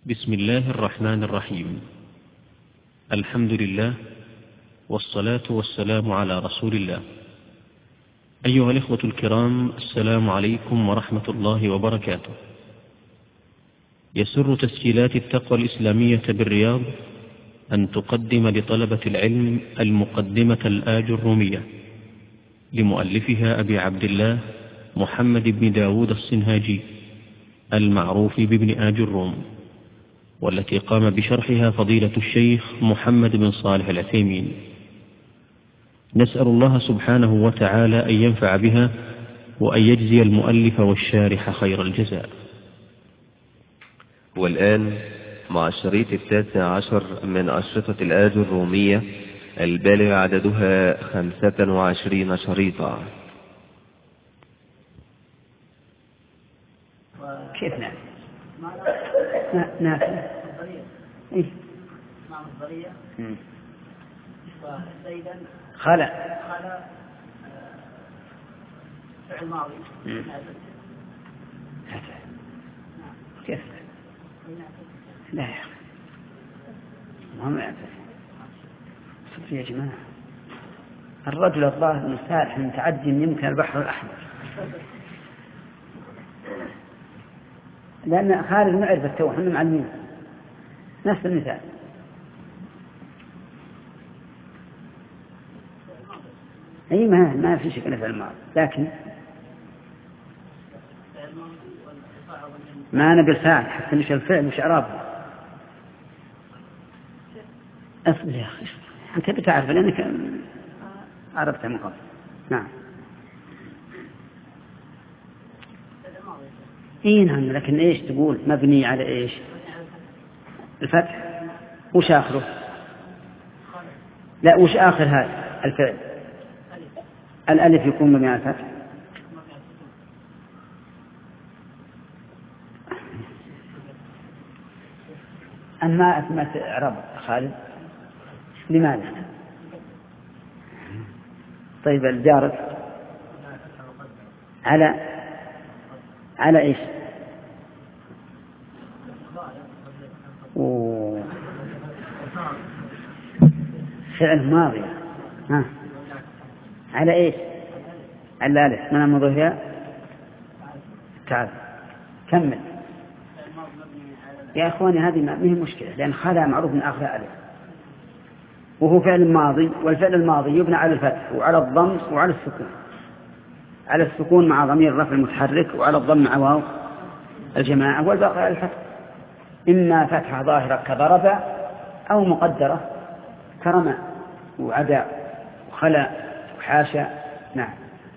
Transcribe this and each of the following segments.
بسم الله الرحمن الرحيم. الحمد لله والصلاة والسلام على رسول الله. أيها الإخوة الكرام، السلام عليكم ورحمة الله وبركاته. يسر تسجيلات التقوى الإسلامية بالرياض أن تقدم لطلبة العلم المقدمة الآجرومية لمؤلفها أبي عبد الله محمد بن داود الصنهاجي المعروف بابن آجروم، والتي قام بشرحها فضيلة الشيخ محمد بن صالح العثيمين. نسأل الله سبحانه وتعالى أن ينفع بها وأن يجزي المؤلف والشارح خير الجزاء. والآن مع الشريط 19 من أشرطة الآجرومية البالغ عددها 25 شريطا. كيف نافع إيه؟ خلا فعل ماضي كيف لا يا أخي ما يعرف صدق يا جماعة. الرجل الظاهر من سارح متعد يمكن البحر الأحمر، لأن خالد نعرف التوحيد احنا معلمين نفس المثال. أي ما في شيء في الماضي، لكن ما نبي الفاعل حتى مش الفعل مش إعرابه. أصبر يا أخي أنت بتعرف لأنك عرفتها من قبل. نعم إيه نعم، لكن إيش تقول مبني على إيش؟ الفتح. وش آخره؟ لا وش آخر هذا الفعل؟ الألف يكون مبني على الفتح. أما أثبت إعراب خالد لماذا؟ طيب الجارة على إيش؟ فعل ماضي. على إيش؟ على الألف من المضيفة. تعال كمل يا أخواني. هذه ما هي مشكلة، لأن خلا معروف من آخر ألف، وهو فعل ماضي، والفعل الماضي يبنى على الفتح وعلى الضم وعلى السكون. على السكون مع ضمير الرفع المتحرك، وعلى الضم مع واو الجماعة، والباقي على الفتح، إما فتحة ظاهرة كضرب أو مقدرة كرمى وعدا وخلا وحاشا. نعم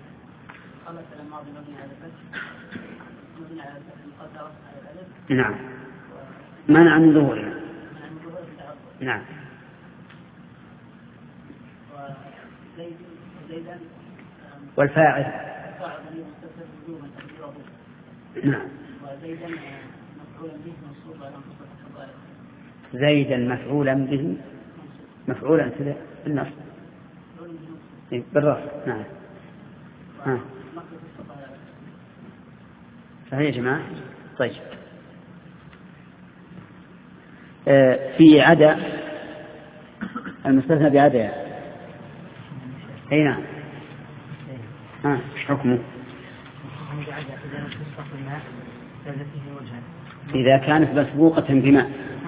نعم منع من ظهورها. نعم والفاعل نعم زيدا مفعولا به مفعولا بالنصب بالرفع. نعم صحيح يا جماعة. طيب في عدا المستثنى بعدا. أي نعم. ايش حكمه؟ إذا كانت مسبوقة بماء.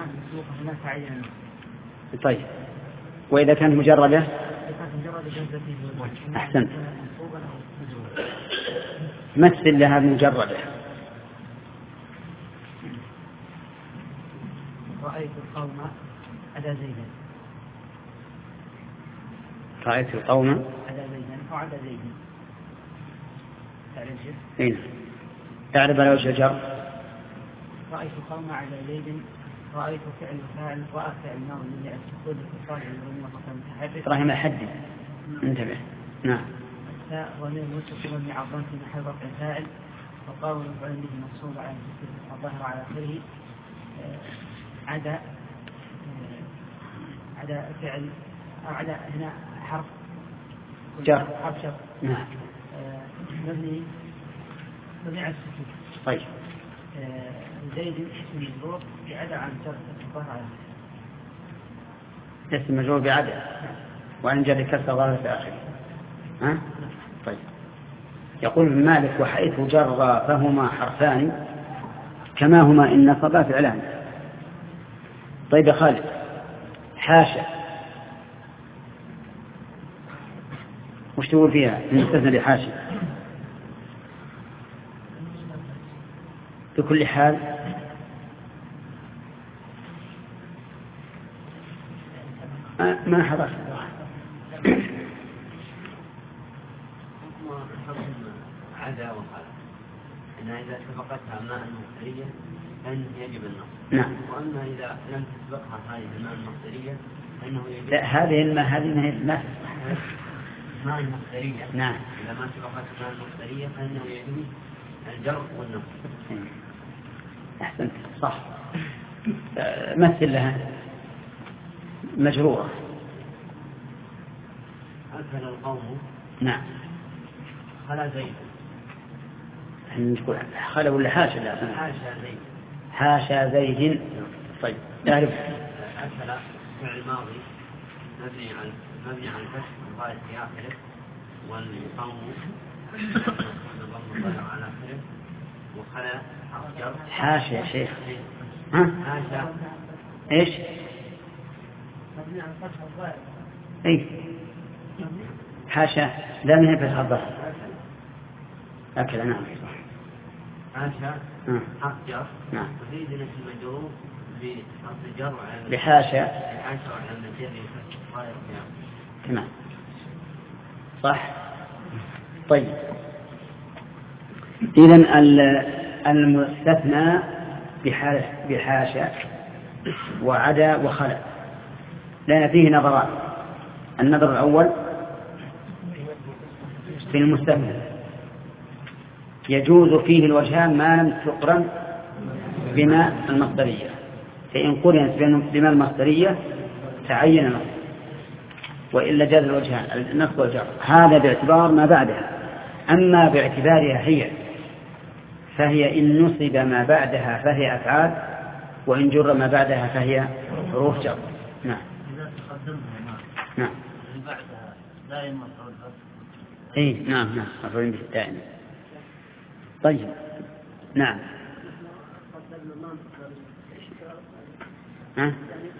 طيب وإذا كانت مجردة؟ أحسنت. مثل لها مجردة. رأيت القوم على زيدا. رأيت القوم على زيدا أو على زيدا. أين تعرف على وجه الجر؟ رأيت القوم على زيد. رأيت فعل فاعل وفعل ماضي من السكون الاتصال بالضمير رحم الحد. انتبه. نعم. التاء ضمير متصل بعضان في محل رفع فاعل، وقاول مفعول به منصوب على الظاهر على آخره. عدا فعل أو عدا هنا حرف جر. حرف نعم. مبني على السكون. طيب زيد اسم مجرور بعدا عن شرط الظهر. اسم مجرور بعدا وعن جر كسر ظاهر في آخره. ها؟ طيب. يقول ابن مالك وحيث جر فهما حرفان كما هما إن نصبا فعلان. طيب يا خالد، حاشا وش تقول فيها المستثنى لحاشا؟ بكل حال ما حضر عدا وخلا أنها إذا سبقتها ماء مصدرية فإنه يجب النص. نعم. وأما إذا لم تسبقها هذه الماء المصدرية فإنه يجب. لا، هذه الماء ماء المصدرية. نعم. إذا ما سبقت ماء المصدرية فإنه يجب الجر والنص. أحسنت صح. مثل لها مجرورة. أكل القوم. نعم. خلا زيد. نقول خلا ولا حاشا؟ لا، حاشا زيد. حاشا زيد. طيب تعرف أكل فعل ماضي مبني على الفتح الظاهر في آخره والقوم ضم على آخره وخلا أخجر. حاشا يا شيخ. ها؟ حاشا إيش؟ مبني على فتح الظاهر. إيه. حاشا لا من فتح الظهر. أكل. نعم. حاشا أخجر. نعم. وزيد اسم مجرور بحرف الجر بحاشا. بحاشا وعلى الجر فتح الظاهر في آخره. تمام صح. طيب إذن المستثنى بحاشا وعدا وخلا لأن فيه نظران. النظر الأول في المستثنى يجوز فيه الوجهان ما لم تقرن بما المصدرية، فإن قرنت بما المصدرية تعين نصب، وإلا جاز الوجهان النصب والجر. هذا باعتبار ما بعدها. أما باعتبارها هي فهي إن نصب ما بعدها فهي أفعال، وإن جر ما بعدها فهي حروف جر. نعم. إذا تقدمها نعم. اللي بعدها دائما مفعول به. إيه نعم مفعول به دائما. طيب نعم. ها؟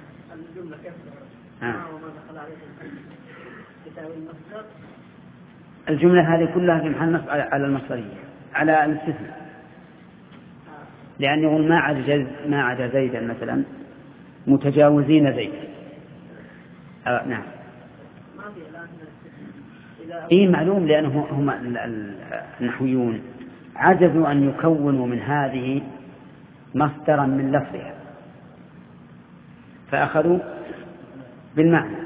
الجملة هذه كلها في محل نصب على المصدرية على الاستثناء، لأن يقول ما عدا زيدا مثلا متجاوزين زيد. نعم. إيه معلوم، لأنه هم النحويون عجزوا أن يكونوا من هذه مصدرا من لفظها فأخذوا بالمعنى.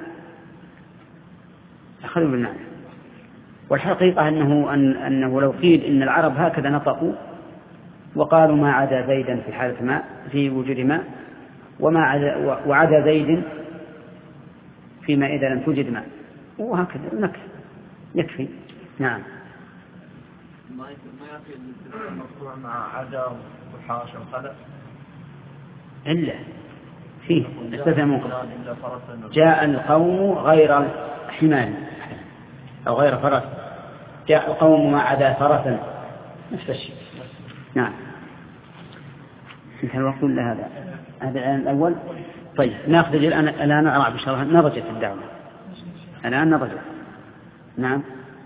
والحقيقة أنه لو قيل إن العرب هكذا نطقوا وقالوا ما عدا زيدا في حالة ماء في وجود ماء وعدا زيد فيما إذا لم توجد ماء، وهكذا يكفي. نعم. ما يأتي المرفوع مع عدا وحاشا وخلق إلا فيه استثناء منقطع. جاء القوم غير حمال أو غير فرس، جاء القوم ما عدا فرسا، نفس الشيء. نعم. انتهى الوقت ولا هذا الآن الأول؟ طيب ناخذ الآن أرى بشرها نضجت الدعوة الآن نضجت. نعم.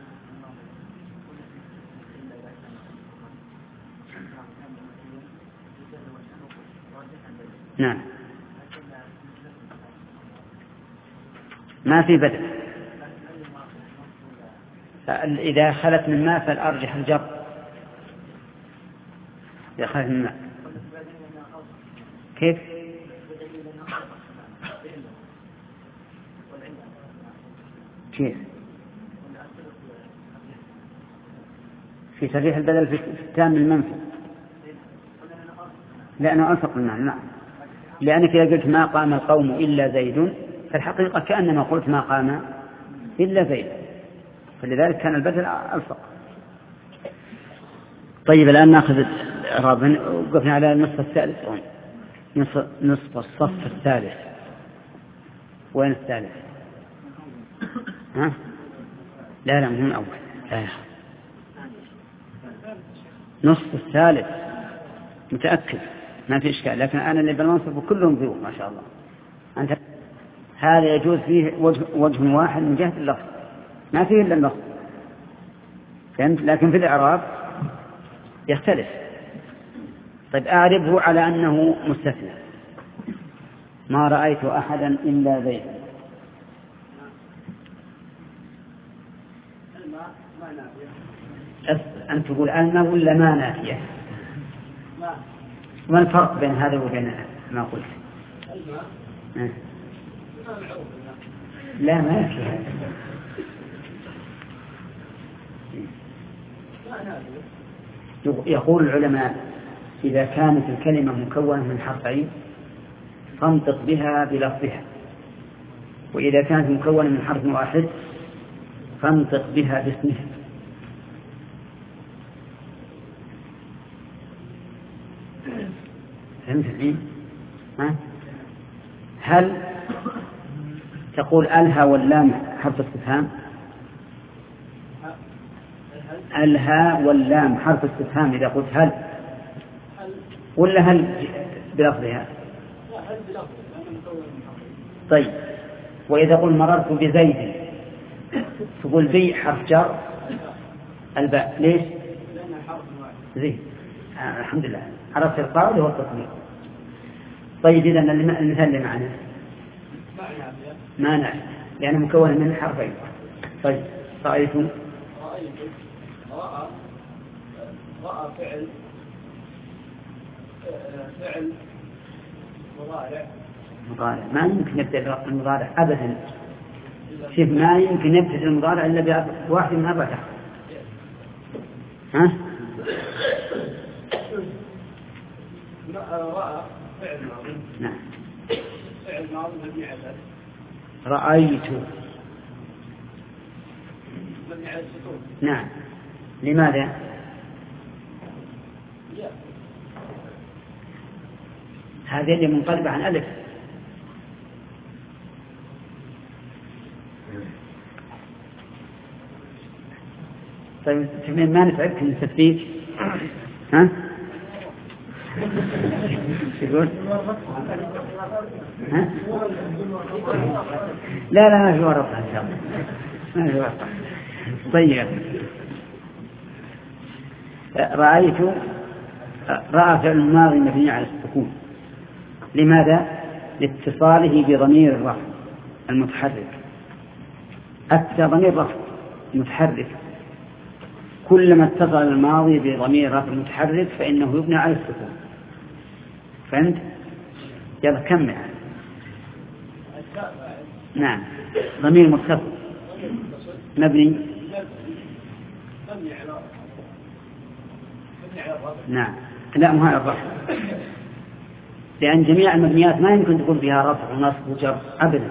نعم. ما في بدل. إذا خلت من ماء فالأرجح الجر. إذا خلت من ماء كيف؟ في صريح البدل في التام المنفي، لأنه أنفق المعنى. نعم. لأنك إذا قلت ما قام القوم إلا زيد فالحقيقة كأنما قلت ما قام إلا زيد، فلذلك كان البدل ألصق. طيب الآن نأخذ الإعراب وقفنا على النصف الثالث، نصف الصف الثالث. وين الثالث؟ ها؟ لا مو الأول، لا. نصف الثالث متأكد ما في إشكال، لكن أنا اللي بالمنصب كلهم ذو ما شاء الله. أنت هذا يجوز فيه وجه واحد من جهة اللفظ، ما فيه إلا اللفظ، فهمت؟ لكن في الإعراب يختلف. طيب أعربه على أنه مستثنى. ما رأيت أحدا إلا زيدا. أن تقول أن ولا ما نافية؟ ما الفرق بين هذا وبين ما قلت؟ لا ما في هذا. يقول العلماء إذا كانت الكلمة مكونة من حرفين فانطق بها بلفظها، وإذا كانت مكونة من حرف واحد فانطق بها باسمها. فهمت الحين؟ هل تقول الها واللام حرف استفهام؟ الها واللام حرف استفهام إذا قلت هل، ولا هل بلفظها؟ طيب، وإذا قل مررت بزيد تقول بي حرف جر الباء، ليش؟ زيد. الحمد لله عرفت القاعدة والتطبيق. طيب إذن المثال اللي معنا ما نعرف لأنه مكون من حرفين. طيب رأى فعل مضارع ما يمكن نبدأ المضارع أبدا. شوف ما يمكن نبدأ المضارع إلا بواحد من أربعة. ها؟ رأى فعل ماضي. نعم. فعل ماضي مبني على رأيت. مبني على السكون. نعم. لماذا؟ هذه اللي منقلبة عن ألف. طيب ما نفعلك نستفيد؟ ها؟ يقول ها؟ لا ما في ورطة إن شاء الله، ما في ورطة. طيب رأيت رأى فعل الماضي مبني على السكون. لماذا؟ لاتصاله بضمير الرفع المتحرك. أتى ضمير رفع متحرك، كلما اتصل الماضي بضمير رفع متحرك فإنه يبنى على السكون. فهمت؟ يلا كمل. نعم. ضمير متصل مبني. نعم. لا مو هذا الرفع، لأن جميع المبنيات ما يمكن تكون فيها رفع ونصب وجر أبدا.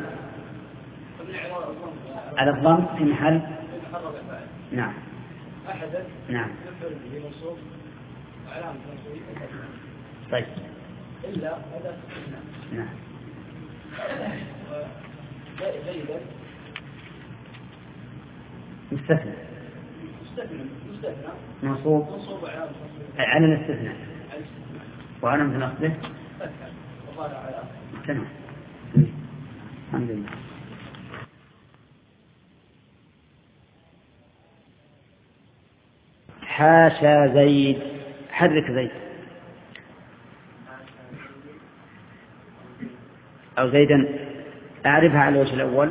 على الضم في محل. نعم. نعم. طيب. نعم. مستثنى. منصوب على الاستثناء وعلى مثل نصبه. تمام. الحمد لله. حاشا زيد. حرك زيد أو زيدا. أعرفها على الوجه الأول.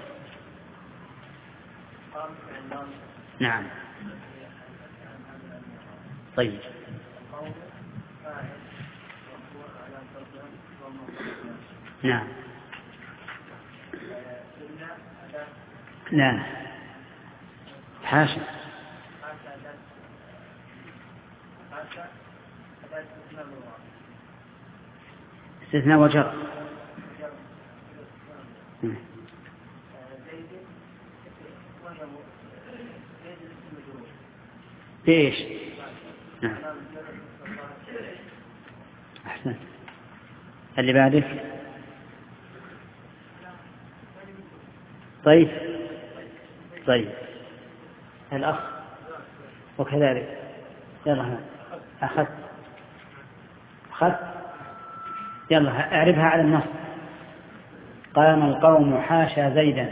نعم. طيب. نعم. لا حاشا. استثناء وجر. ايش؟ نعم. أحسن. اللي بعدك. طيب الأخ وكذلك. يلا أخذت يلا أعرفها على النص. قام القوم حاشا زيدا.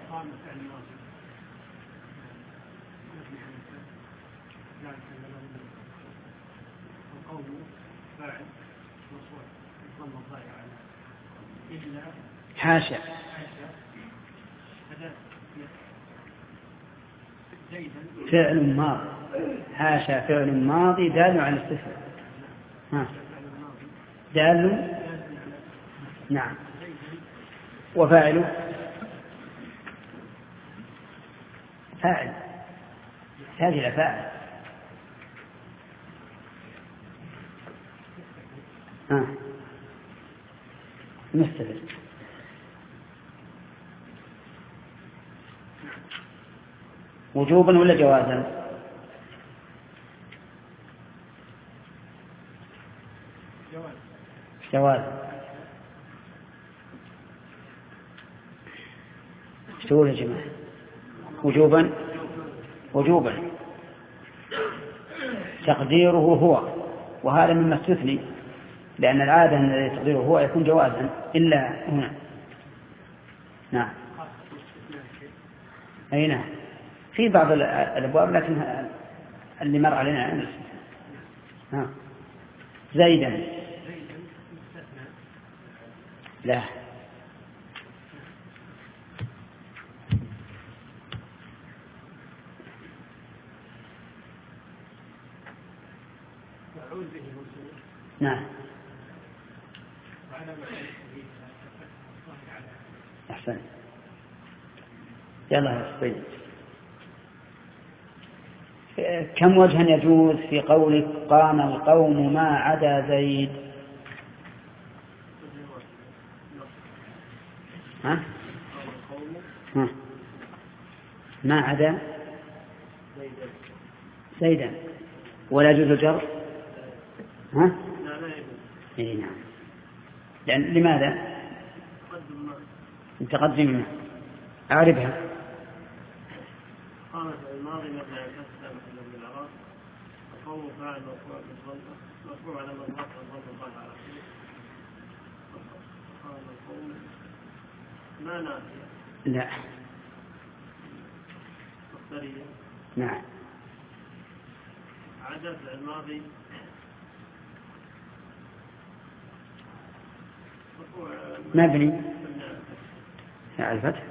حاشا فعل ماضي. حاشا فعل ماضي دال على الاستثناء. دال نعم. وفاعل فاعل هذه فاعل. مستفد. وجوبا ولا جوازا؟ جوازا. تقول يا جماعة وجوبا تقديره هو، وهذا مما استثني، لأن العادة أن تقديره هو يكون جوازا إلا هنا. نعم. أي نعم، في بعض الأبواب لكن اللي مر علينا زيدا لا. نعم. أحسن. يلا طيب. كم وجها يجوز في قولك قام القوم ما عدا زيد؟ ما عدا زيدا ولا يجوز الجر؟ إيه نعم. لأن لماذا؟ تقدم أعرفها. قامت الماضي مبني على الكسر محل من الإعراب. القوم فاعل مرفوع على من رفع الضم على آخره. قام القوم ما نافية. لا. مصدرية. نعم. عدد الماضي مبني على الفتح.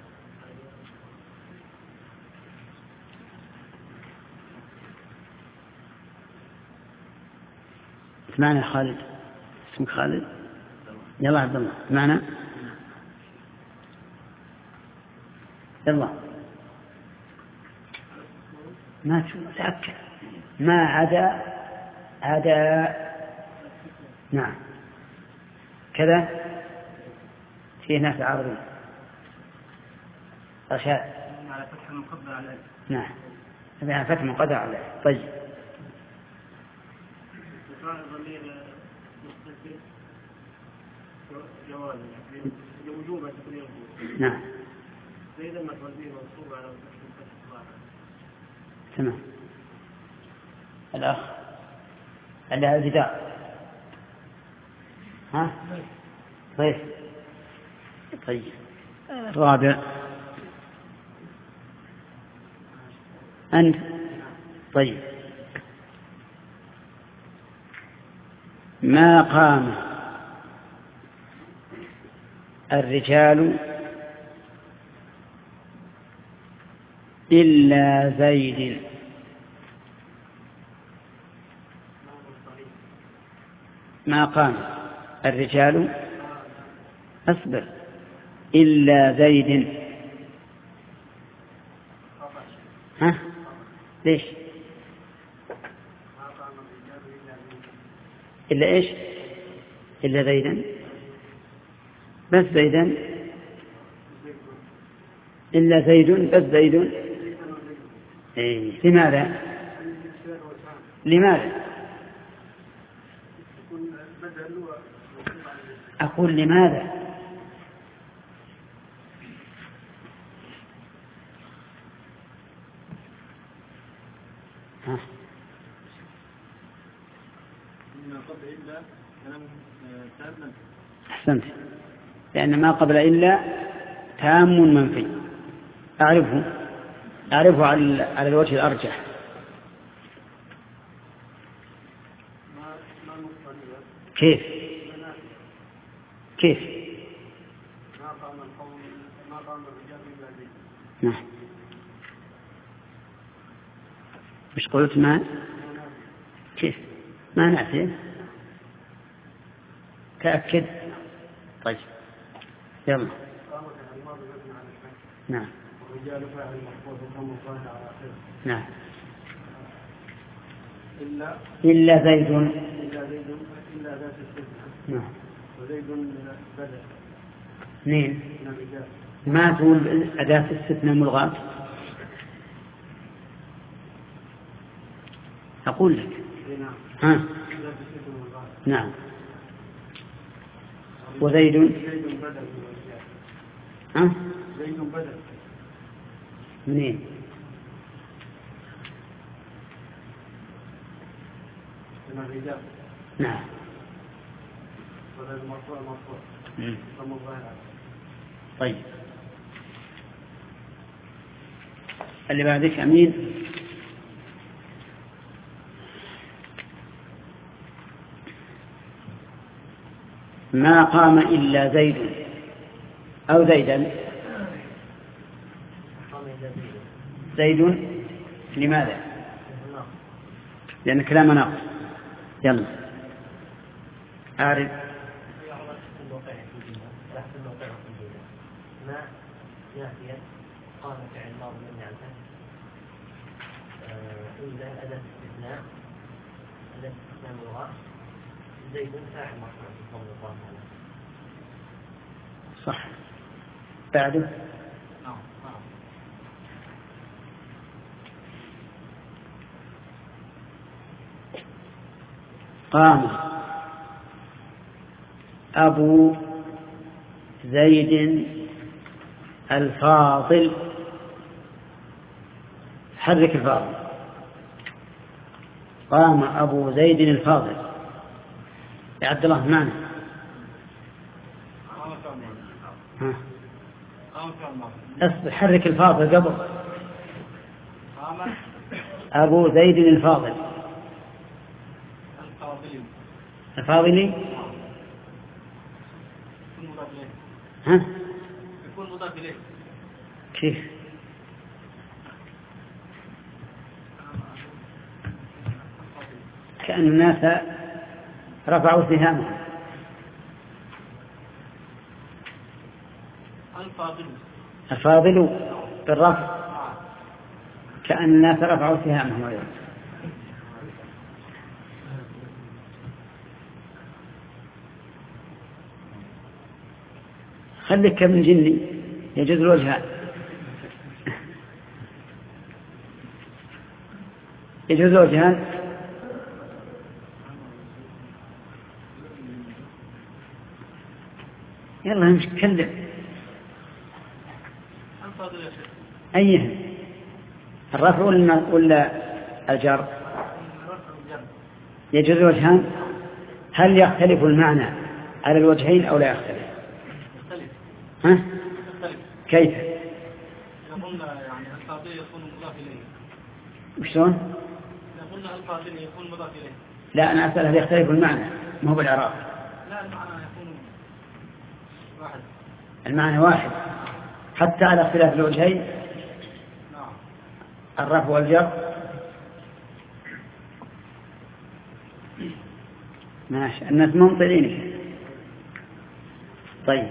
اسمعنا خالد. اسمك خالد؟ يلا عبد الله اسمعنا. يلا ما تأكد. ما عدا نعم كذا. فيه ناس عارضين. رشاد على فتح مقدر على نعم. على فتح مقدر على. طيب ضمير مستتر جواز وجوبا تقديره نعم. زيدا مفعول به منصوب على فتح. تمام. الأخ اللي على الجدار. طيب. الرابع أنت. طيب. ما قام الرجال إلا زيد. ما قام الرجال أصبر إلا زيد. ليش إلا إيش؟ إلا زيدا بس زيدا. إلا زيد بس زيد. لماذا؟ أقول لماذا؟ أحسنت، لأن ما قبل إلا تام منفي. أعرفه على الوجه الأرجح. كيف نعم. مش قلت ما كيف ما نعرف. تأكد. طيب يلا. نعم نعم. إلا زيد إلا ذات السجن. نعم. وزيد بدأ. اثنين. ما تقول أداة الاستثناء ملغاة. أقول لك. ها. نعم. وزيد. ها. زيد بدأ. منين؟ من الرجال. نعم. وزيد مرفوع. طيب اللي بعدك أمين. ما قام إلا زيد أو زيدا. زيد لماذا؟ لأن كلام ناقص. يلا أعرف. ما نافية قام فعل ماضي من يعتمد إلا أداة استثناء ملغاة. زيد فاعل مرفوع بضم الضمير. صح. بعده. قام أبو زيد الفاضل. حرك الفاضل. قام أبو زيد الفاضل. يا عبد الله معنا. اصبر. حرك الفاضل قبل. أبو زيد الفاضل. الفاضلي. ها؟ يكون مضاف إليه. كيف؟ كأن الناس رفعوا سهامهم. الفاضل بالرفع. كأن الناس رفعوا سهامهم. خليك من جني يجوز الوجهان. يجوز الوجهان. يلا مش تكلم. أيهم الرفع ولا الجر؟ يجوز الوجهان. هل يختلف المعنى على الوجهين أو لا يختلف؟ ها؟ كيف؟ قلنا يعني الفاضل يكون مضاف إليه. وشلون؟ قلنا الفاضل يكون مضاف إليه. لا أنا أسأل هل يختلف المعنى ما هو بالإعراب. لا المعنى يكون واحد. المعنى واحد حتى على اختلاف الوجهين. نعم. الرفع والجر. ماشي. الناس ممطرين. طيب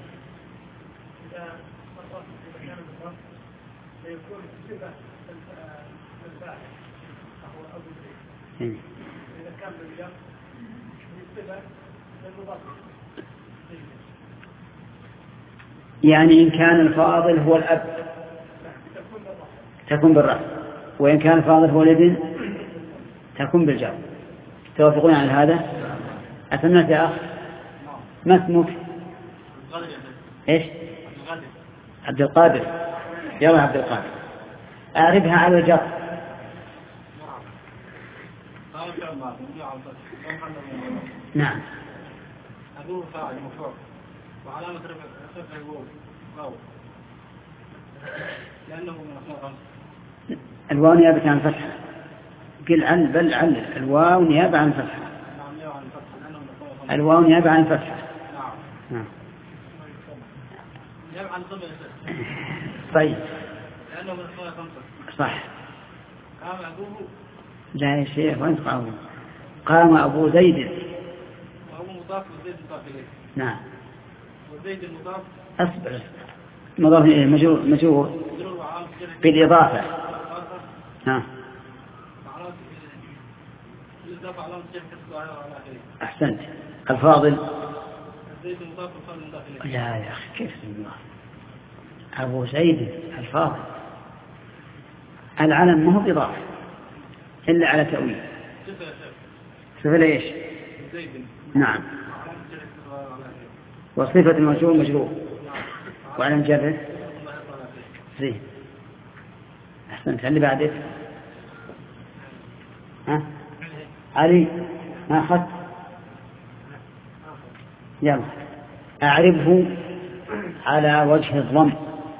يكون صفة الفاعل هو أبو زيد. إذا كان بالجر صفة للمضاف. يعني إن كان الفاضل هو الأب تكون بالرفع، وإن كان الفاضل هو الابن تكون بالجر. توافقون على هذا؟ أتمنى يا أخ. ما اسمك؟ إيش؟ عبد القادر. يلا عبد القادر، أعربها على الجر. نعم. أبوه فاعل مفعول وعلامة رفعه الواو لأنه من أسماء خمسة. الواو نيابة عن الفتحة. قل عل بل عل. الواو نيابة عن الفتحة. الواو نيابة عن الفتحة. نعم. نيابة عن الضمة. طيب. لأنه من أسماء خمسة. صح. قام أبوه. لا يا شيخ وين قام؟ قام أبو زيد. وأبو مضاف وزيد مضاف إليه. نعم. وزيد المضاف. أصبر. مضاف إليه مجرور بالإضافة. نعم. أحسنت. الفاضل. لا يا أخي كيف الله. أبو زيد الفاضل. العلم ما هو بإضافة إلا على تأويل. صفة ليش؟ نعم. وصفة الموجود مجرور وعلم جره زين. أحسنت. اللي بعده ها علي ما أخذت. يلا أعربه على وجه الضم.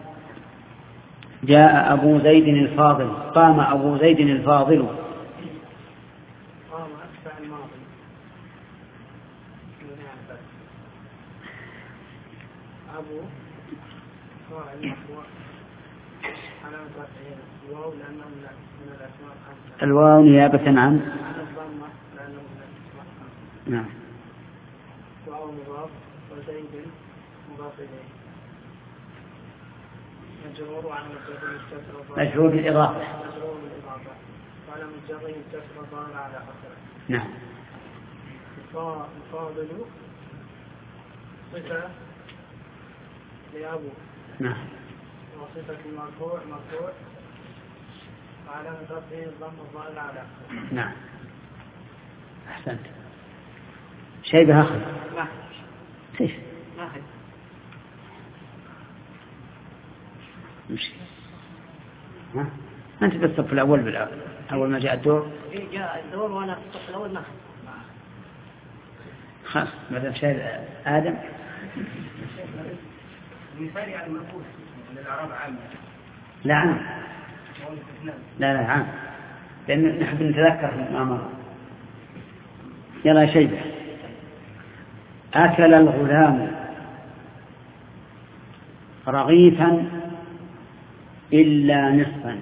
جاء أبو زيد الفاضل. قام أبو زيد الفاضل. قام أتبع الماضي. أبو فاعل مرفوع علامة رفعه الواو لأنه من الأسماء الخمسة. الواو نيابة عن الضمة لأنه من الأسماء الخمسة. نعم. واو مضاف وزيد مضاف إليه مجرور وعلى الجر مجرور بالإضافة. مجرور بالإضافة وعلى الجر الجسر ظاهر على آخره. نعم. الفاضل صفة لأبو. نعم. وصفة المرفوع وعلامة رفعه الضم الظاهر على آخره. نعم. أحسنت. شيبة أخذ. ما كيف؟ ما أخذ. مشكلة. ها؟ أنت بالصف الأول أول ما جاء الدور. إيه جاء الدور وأنا في الصف الأول ما أخذ. خلاص بعدين شايب آدم. المثال يعني منقول للأعراب عامة. لا عام. لا عام. لأن نحب نتذكر ما مر. يلا يا شيبة. أكل الغلام رغيفا إلا نصفا.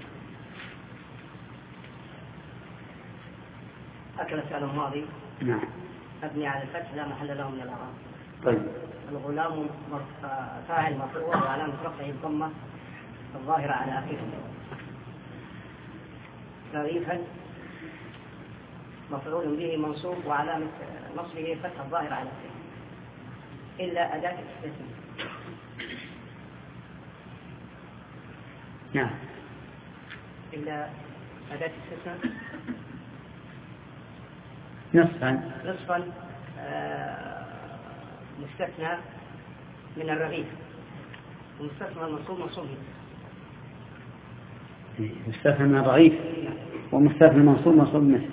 أكل فعل ماضي. نعم. مبني على الفتح لا محل له من الإعراب. طيب. الغلام فاعل مرفوع وعلامة رفعه الضمة الظاهرة على آخره. رغيفا مفعول به منصوب وعلامة نصبه فتح الظاهر على آخره إلا أداة الاستثناء. نعم. إلا أداة الاستثناء نصفا مستثنى من الرغيف ومستثنى المنصوب منصوب مستثنى من الرغيف ومستثنى منصوب منصوب مثل.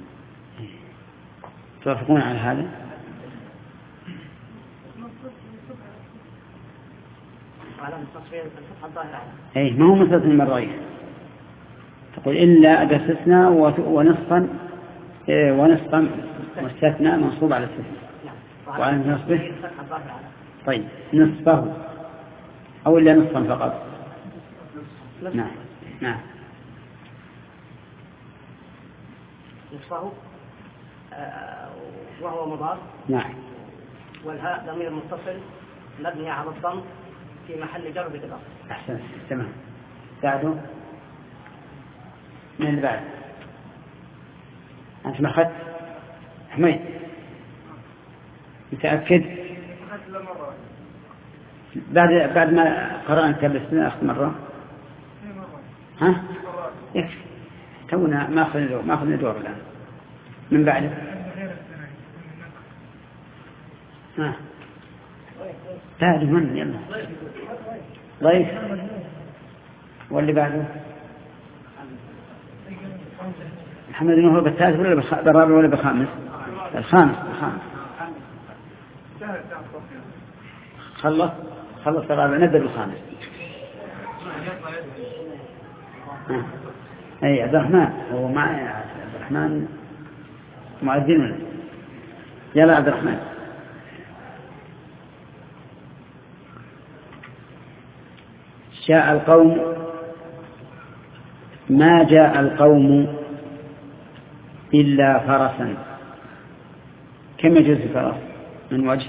توافقون على هذا؟ وعلامة نصبه الفتح الظاهر على أي ما هو مستثنى من الرغيف. تقول إلا أداة استثناء ونصفا مستثنى منصوب على الاستثناء وعلى نصبه. طيب نصفه أو إلا نصفا فقط. نعم. نصفه وهو مضاف. نعم. والهاء ضمير متصل مبني على الضم في محل جر بالإضافة. أحسن. تمام. بعده من اللي بعد؟ أنت ما أخذت؟ حميد متأكد؟ بعد ما قرأنا كتاب الاستثناء أخذ مرة؟ ها؟ يكفي. تونا ما أخذنا دور الآن. من بعده؟ بعد من يلا ضيف واللي بعده محمد هو بالثالث ولا بالرابع ولا بالخامس؟ الخامس. خلص الرابع نبدأ بالخامس. أي عبد الرحمن هو معي عبد الرحمن مؤذن يلا عبد الرحمن. جاء القوم ما جاء القوم إلا فرسا. كم يجوز الفرس من وجه؟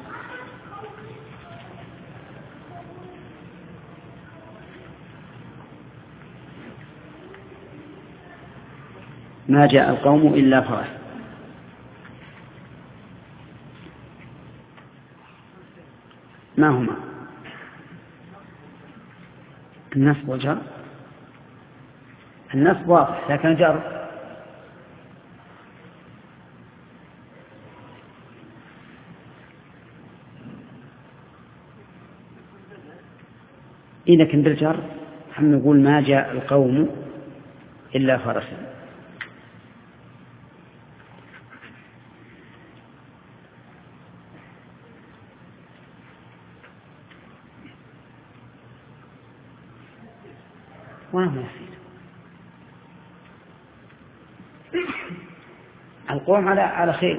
ما جاء القوم إلا فرس. ما هما؟ النصب والجر. النصب واضح لكن الجر لكن بالجر هم نقول ما جاء القوم إلا فرسا. وما يفيد القوم على خيل.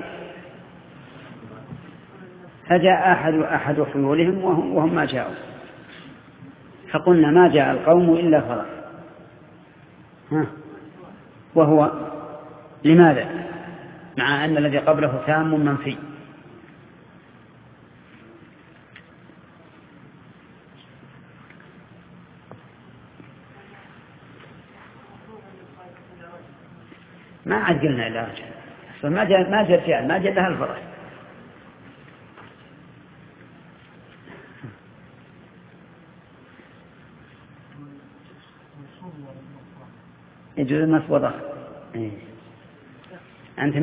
فجاء أحد حلولهم وهم ما جاءوا فقلنا ما جاء القوم إلا فرس. وهو لماذا مع أن الذي قبله تام منفي؟ ما عاد قلنا إلا رجل فما جاء فعل ما جاء لها الفرس. يجوز النصب وضع. أنت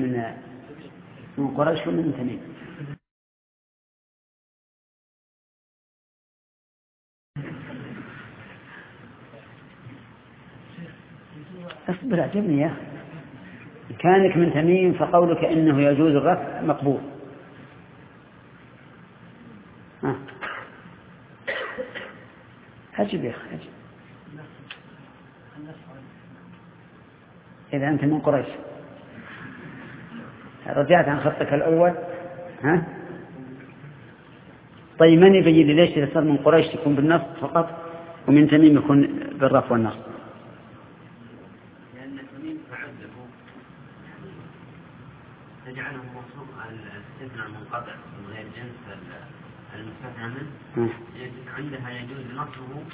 من قريش ومن تميم؟ اصبر عجبني يا أخي. كانك من تميم فقولك إنه يجوز الرفع مقبول. عجب يا أخي عجب. إذا أنت من قريش رجعت عن خطك الأول. طيب من يبين لي ليش إذا صار من قريش تكون بالنصب فقط ومن تميم يكون بالرفع والنصب؟ لأن تميم تعده تجعله موصوف على الاستثناء المنقطع من غير جنس المستثنى منه عندها يجوز نصبه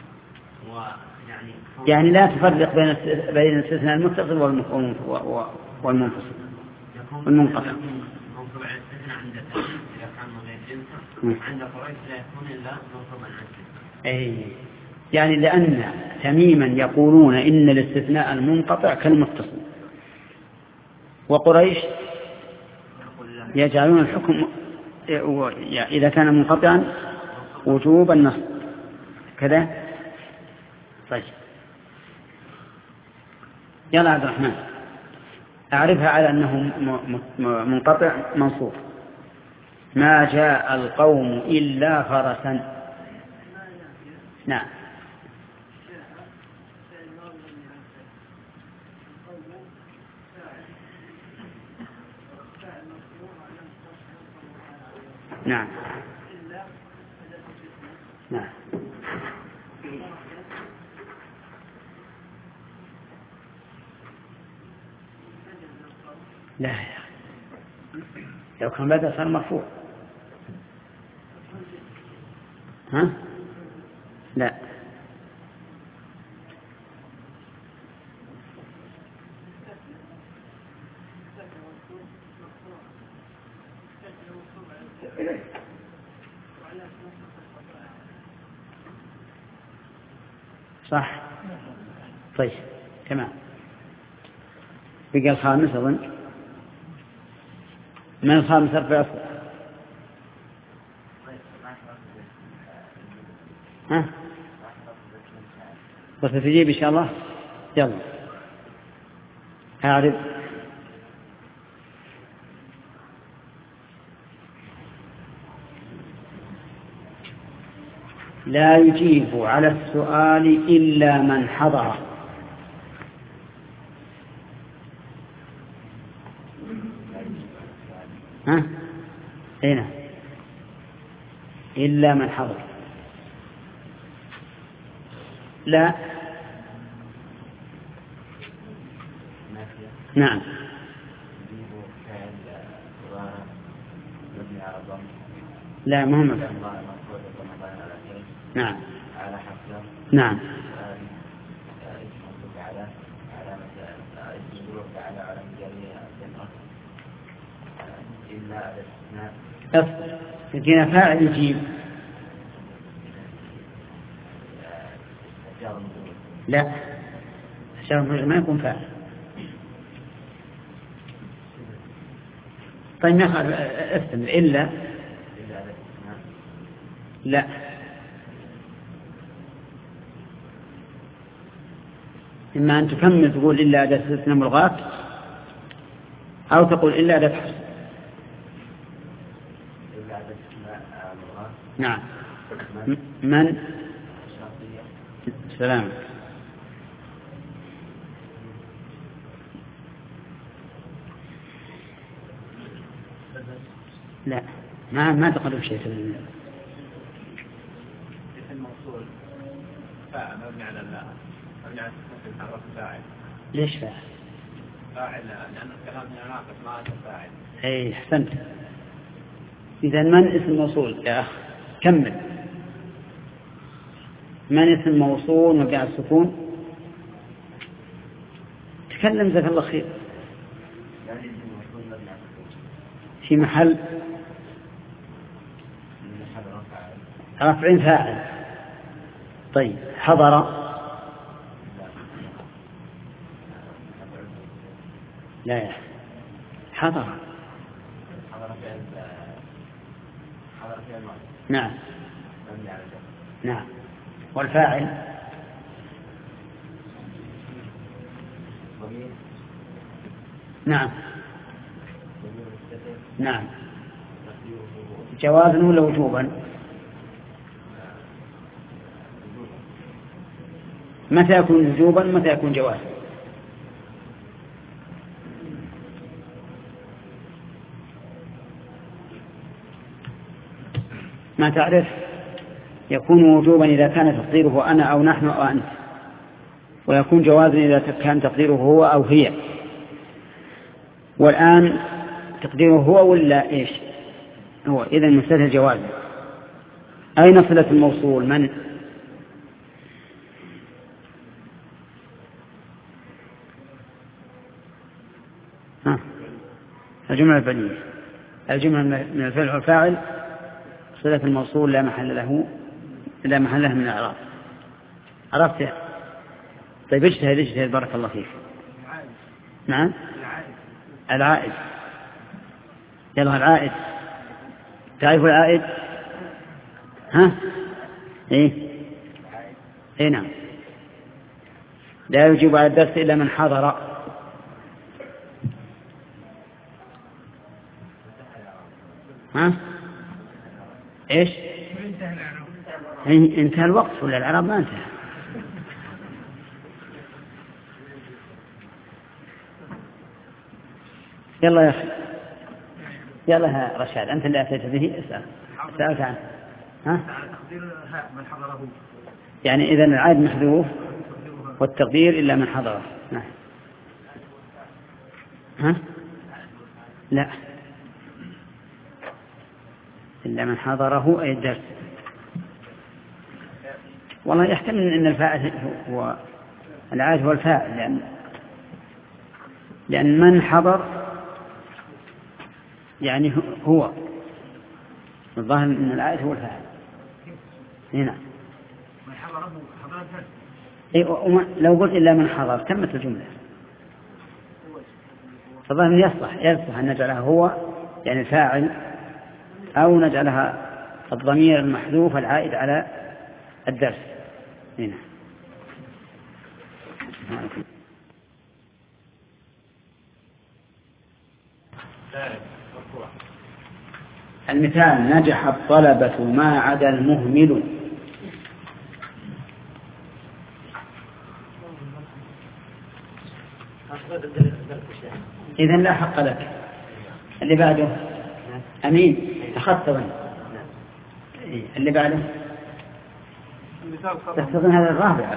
يعني لا تفرق بين الاستثناء المتصل والمنفصل والمنقطع. منصوب على الاستثناء عند تميم إذا كان من غير جنس عند قريش لا يكون إلا منصوبا على الاستثناء. يعني لأن تميما يقولون إن الاستثناء المنقطع كالمتصل وقريش يجعلون الحكم إذا كان منقطعا وجوب النصب كذا. طيب يلا عبد الرحمن أعرفها على أنه منقطع منصوب. ما جاء القوم إلا فرسا. نعم نعم نعم لا لو كان بدأ صار مرفوع. لا صح. طيب تمام. بقى الخامس أظن من الخامس أربع أصبع ها بس تجيب إن شاء الله. يلا أعرف. لا يجيب على السؤال إلا من حضر. ها؟ هنا إلا من حضر. لا. نعم. لا مهم. نعم. نعم. يجينا فاعل يجيب. لا الشرط ما يكون فاعل. طيب ناخذ استمر. إلا لا إما أن تكمل تقول إلا أداة استثناء ملغاة أو تقول إلا أداة حصر. نعم. من سلام. لا ما تقرب شيء. اسم موصول فاعل مبني على مبني على الحرف فاعل. ليش فاعل؟ فاعل لأن الكلام ناقص ما أنت فاعل. أي أحسنت. إذا من اسم موصول يا أخ كمل. من اسم موصول مبني على السكون. تكلم جزاك الله خير. في محل رفع فاعل. طيب حضر. لا يا حضر. نعم. نعم. والفاعل نعم. نعم. جوازا ولا وجوبا؟ متى يكون وجوبا متى يكون جوازا؟ ما تعرف؟ يكون وجوبا إذا كان تقديره أنا أو نحن أو أنت، ويكون جوازا إذا كان تقديره هو أو هي. والآن تقديره هو ولا إيش؟ هو. إذن مستثنى جواز. أين صلة الموصول؟ من؟ الجملة الفعلية. الجملة من الفعل والفاعل صلة الموصول لا محل له من الإعراب. عرفت؟ طيب اجتهد بارك الله فيك. نعم. العائد. يلا العائد. تعرف العائد؟ ها؟ ايه نعم. لا يجيب على الدرس إلا من حضر. ها؟ ايش؟ انتهى الوقت ولا الإعراب ما انتهى؟ يلا يا أخي. يلا يا رشاد أنت اللي أتيت به سألت عنه. ها؟ من حضره. يعني إذن العائد محذوف والتقدير إلا من حضره. نعم. ها؟ لا إلا من حضره أي الدرس. والله يحتمل أن الفاعل هو العائد هو الفاعل، لأن من حضر يعني هو الظاهر أن العائد هو الفاعل هنا. من حضره حضر الدرس. لو قلت إلا من حضر تمت الجملة. فالظاهر يصلح أن نجعلها هو يعني فاعل، أو نجعلها الضمير المحذوف العائد على الدرس. هنا المثال: نجح الطلبة ما عدا المهمل. إذن لا حق لك. اللي بعده أمين أخذت ظن. اللي بعده تستظن هذا الرابع.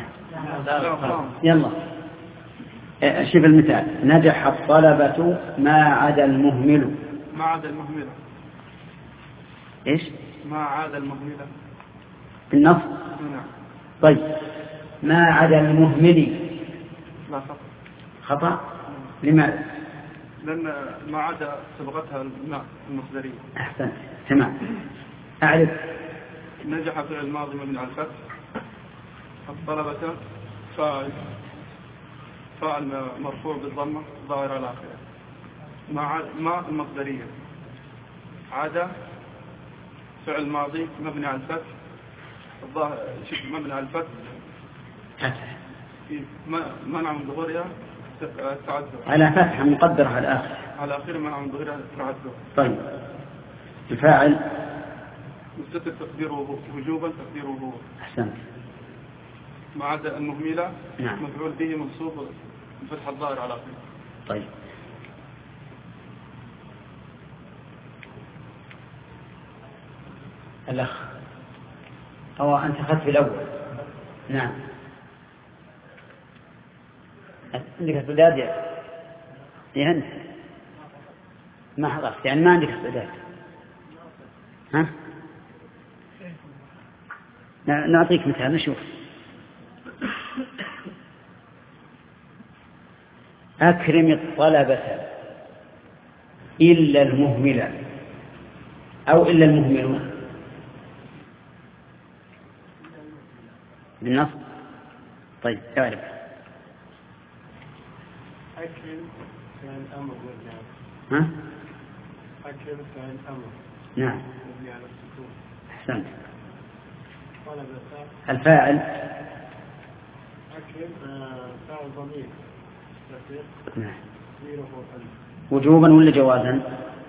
يلا شوف المثال: نجح الطلبة ما عدا المهمل. ما عدا المهملة. إيش؟ ما عدا المهملة بالنص. نعم. طيب ما عدا المهمل. لا خطأ. خطأ. لماذا؟ لأن ما عدا سبقتها المصدرية. أحسن. تمام. أعرف. نجح فعل الماضي مبني على الفتح. الطلبة فاعل مرفوع بالضمة ظاهر على آخره. ما المصدرية. عدا فعل ماضي مبني على الفتح مبني على الفتح منع من ظهورها التعذر على فتح مقدرة على الآخر. على آخر منع من ظهورها التعذر. طيب الفاعل مستتر تقديره وجوبا تقديره هو. أحسنت. ما عدا المهملة. نعم. مفعول به منصوب الفتح الظاهر على آخره. طيب الأخ أو أنت أخذت في الأول. نعم عندك استعداد يا أنت ما حضرت يعني ما عندك استعداد. ها نعطيك مثال نشوف. أكرم الطلبة إلا المهملة أو إلا المهملون بالنص. طيب تعرف أكرم كان أمر ها؟ أكرم كان أمر. نعم. مبني على السكون. أحسنت. طلبة الفاعل أكرم فاعل ضمير. نعم. وجوبا ولا جوازا؟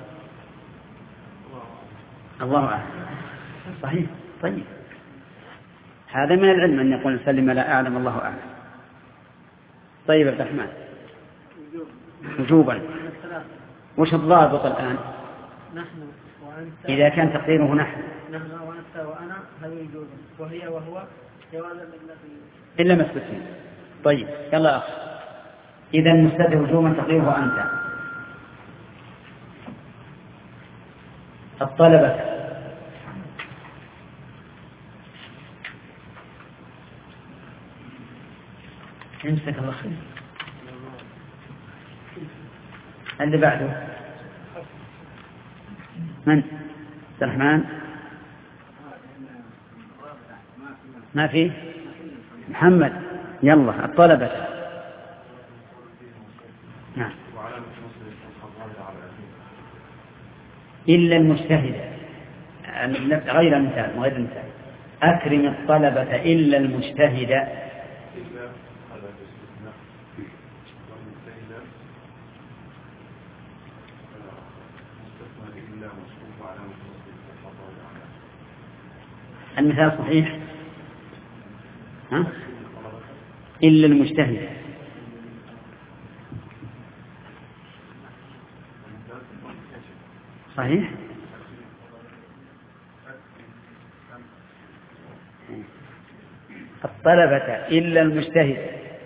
الله أعلم. صحيح. طيب هذا من العلم أن يقول سلم لا أعلم الله أعلم. طيب عبد الرحمن وجوبا وش الضابط الآن؟ نحن وأنت. إذا كان تقديره نحن وأنت وأنا هذا وجوبا وهي وهو جوازا إلا ما استثنى. طيب يلا أخ. إذا مستتر وجوبا تقديره أنت. الطلبة امسك الله خير. اللي بعده من؟ عبد الرحمن ما في. محمد يلا الطلبة. نعم. إلا المجتهد غير المثال غير المثال. أكرم الطلبة إلا المجتهد. المثال صحيح. ها؟ إلا المجتهد. صحيح. الطلبة إلا المجتهد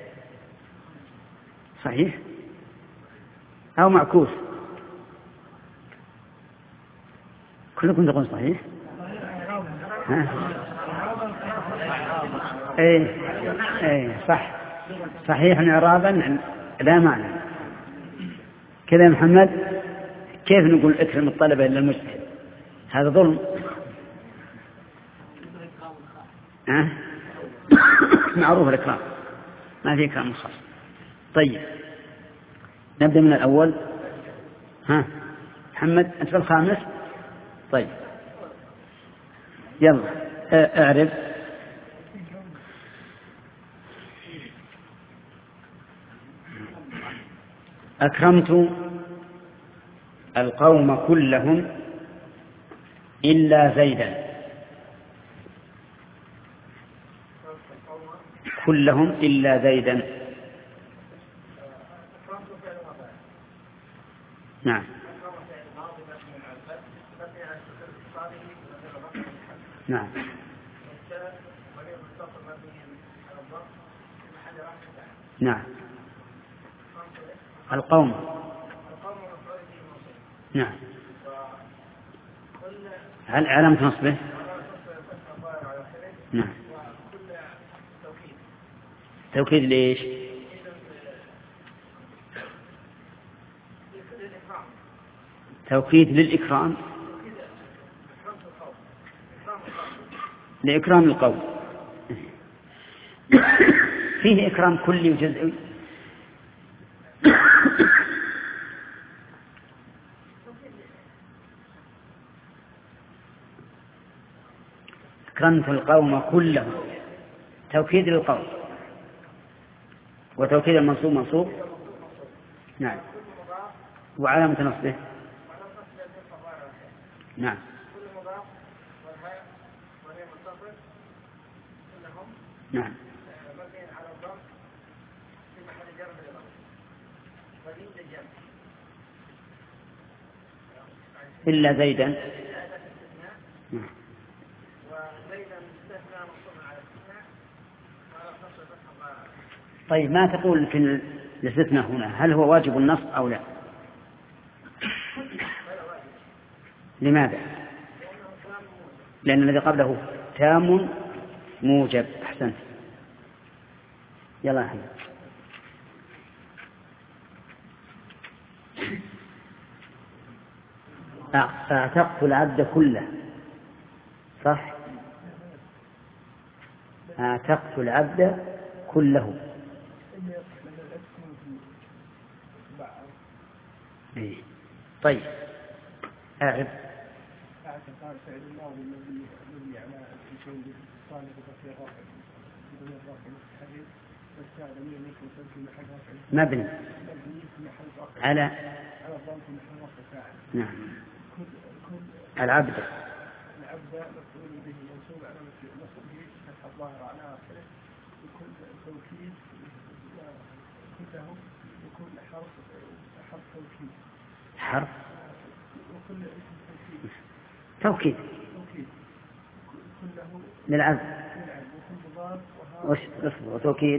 صحيح أو معكوس؟ كلكم تقول صحيح. ايه صح. صحيح إعرابا لا معنى كذا يا محمد. كيف نقول اكرم الطلبة إلا المجتهد؟ هذا ظلم. معروف الإكرام ما في إكرام خاص. طيب نبدأ من الأول. محمد أنت في الخامس. طيب يلا اعرف. أكرمت القوم كلهم إلا زيدا. كلهم إلا زيدا. نعم. نعم. نعم. القوم. نعم. هل علامة نصبه؟ نعم. توكيد ليش؟ توكيد للإكرام، لإكرام القوم. فيه إكرام كلي وجزئي. أكرمت القوم كلهم، توكيد للقوم، وتوكيد المنصوب منصوب. نعم. وعلامة نصبه. نعم. نعم. إلا زيدا. طيب ما تقول في الاستثناء هنا هل هو واجب النص أو لا؟ لماذا؟ لأن الذي قبله تام موجب. أحسنت. يلا يا حبيبي. أعتقت العبد كله. صح؟ أعتقت العبد كله. طيب أعرف. مبني على. نعم. العبد. حرف توكيد للعبد. وتوكيد.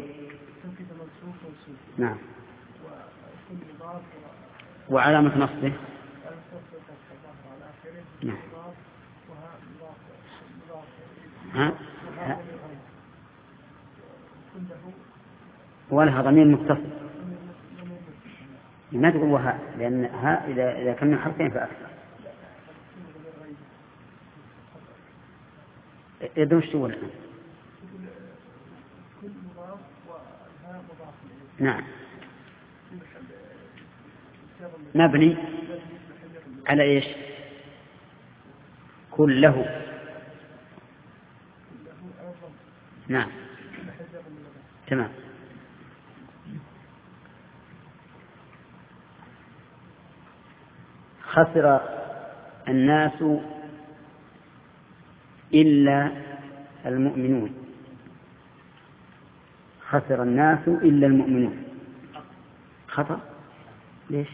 نعم. وعلامة نصبه. نعم. ولها ضمير متصل. ما تقول وها، لأن ها إذا كان من حرفين فأكثر. يدوم شو الآن؟ نعم. مبني على إيش؟ كله. نعم. تمام. خسر الناس إلا المؤمنون. خسر الناس إلا المؤمنون. خطأ. ليش؟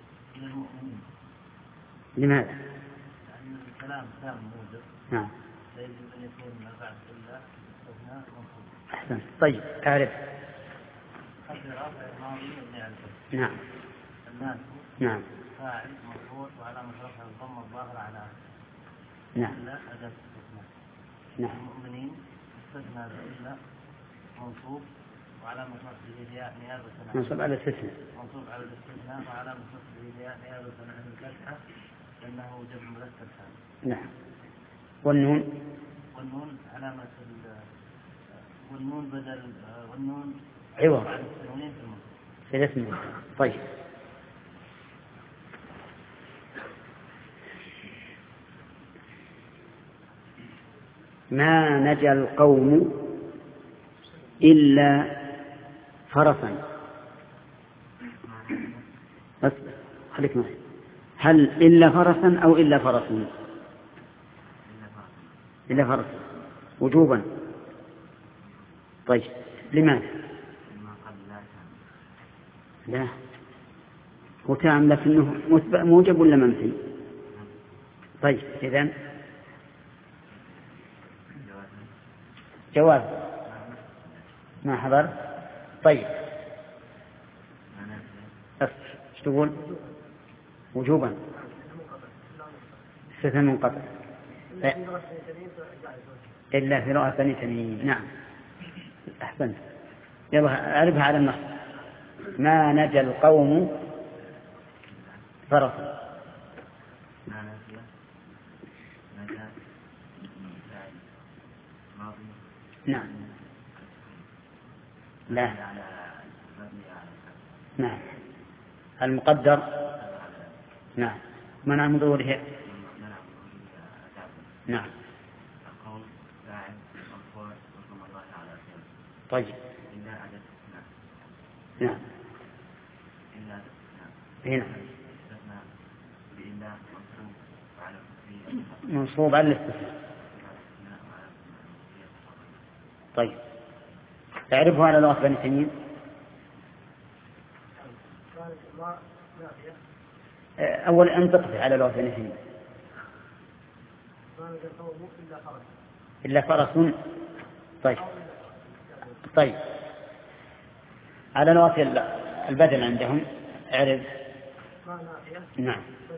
لماذا؟ لأن الكلام كلام موجب. نعم. لا يجب أن يكون ما بعد إلا استثناء منصوب. أحسن. طيب أعرف. خسر ماضي مبني على الفتح. نعم. الناس. نعم. فاعل مرفوع وعلامة رفعه الضمة الظاهرة على آخره. نعم. إلا أداة استثناء. نعم. المؤمنين استثناء إلا منصوب وعلامة نصبه الياء نيابة عن. منصوب على الاستثناء. منصوب على الاستثناء وعلامة نصبه الياء نيابة عن الفتحة لأنه جمع مذكر سالم. نعم. والنون. والنون علامة والنون بدل والنون عوض عن التنوين في المنصوب. في الاسم. طيب ما نجا القوم إلا فرسا. بس خليك معي. هل إلا فرسا أو إلا فرس؟ إلا فرس وجوبا. طيب لماذا؟ لا هو تام لكنه موجب ولا منفي؟ طيب إذن جواب ما حضر. طيب ايش تقول؟ وجوبا استثناء منقطع إلا في رأس بني تميم. نعم أحسنت. يلا أعرفها على النص. ما نجا القوم فرسا. نعم لا نعم المقدر. نعم منع من ظهوره. نعم طيب نعم هنا منصوب على الاستثناء. طيب تعرفه على لغة بني تميم. أول أن تقف على لغة بني تميم. إلا فرس. طيب طيب على لغة البدل عندهم اعرف. نعم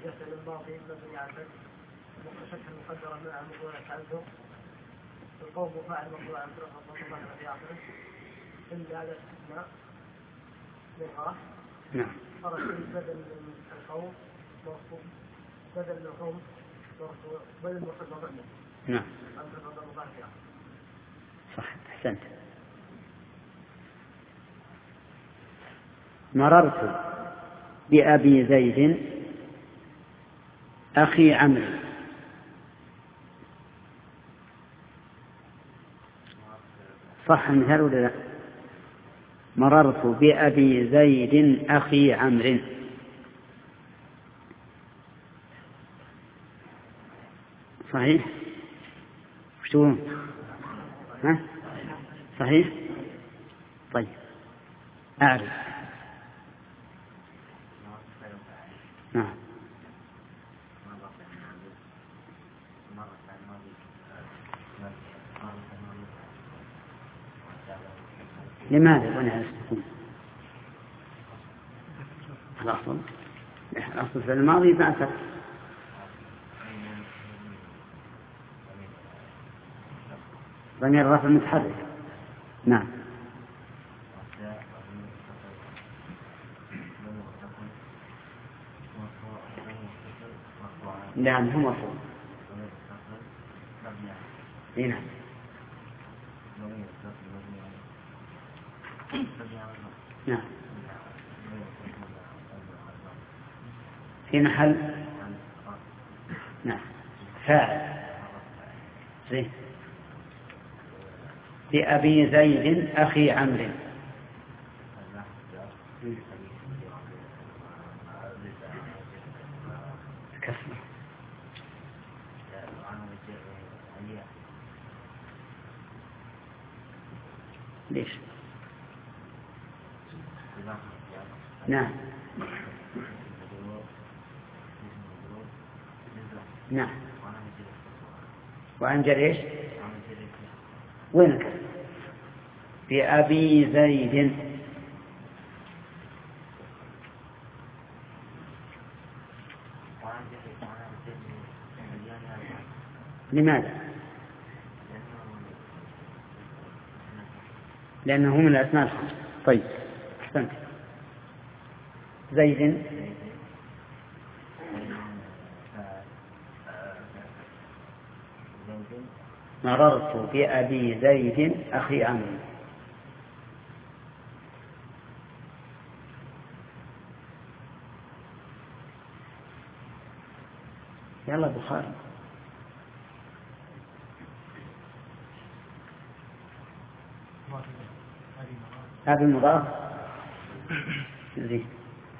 القوم فاعل مقطوع عن طرف الضمان في آخره إلا على الاستثناء منها. نعم فرس بدل من القوم مرفوع بدل من القوم مرفوع بدل من الضمان. نعم عن طرف الضمان في آخره. صح أحسنت. مررت بأبي زيد أخي عمرو. صح المثال ولا لا؟ مررت بأبي زيد أخي عمرو. صحيح؟ وش تقولون؟ ها؟ صحيح؟ طيب أعرف. نعم لماذا بني على السكون؟ الأصل في الماضي بعثت. ضمير الرفع المتحرك. نعم نعم هم مرفوع. نعم نعم في محل. نعم فاعل. زين بأبي زيد أخي عمرو. كسر. ليش؟ نعم نعم وأنجل إيش؟ وينك؟ بأبي زيد. لماذا؟ لأنه من الأسماء الخمسة. طيب أحسنت. زيد مررت بأبي زيد أخي عمرو. يلا بخاري هذا المضاف زين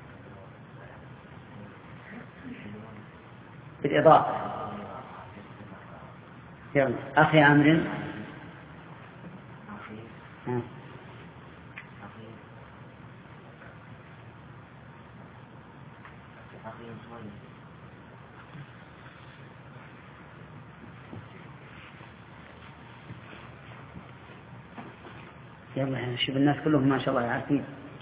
بالإضافة. يلا أخي عمرو. يلا شوف الناس كلهم ما شاء الله عارفين.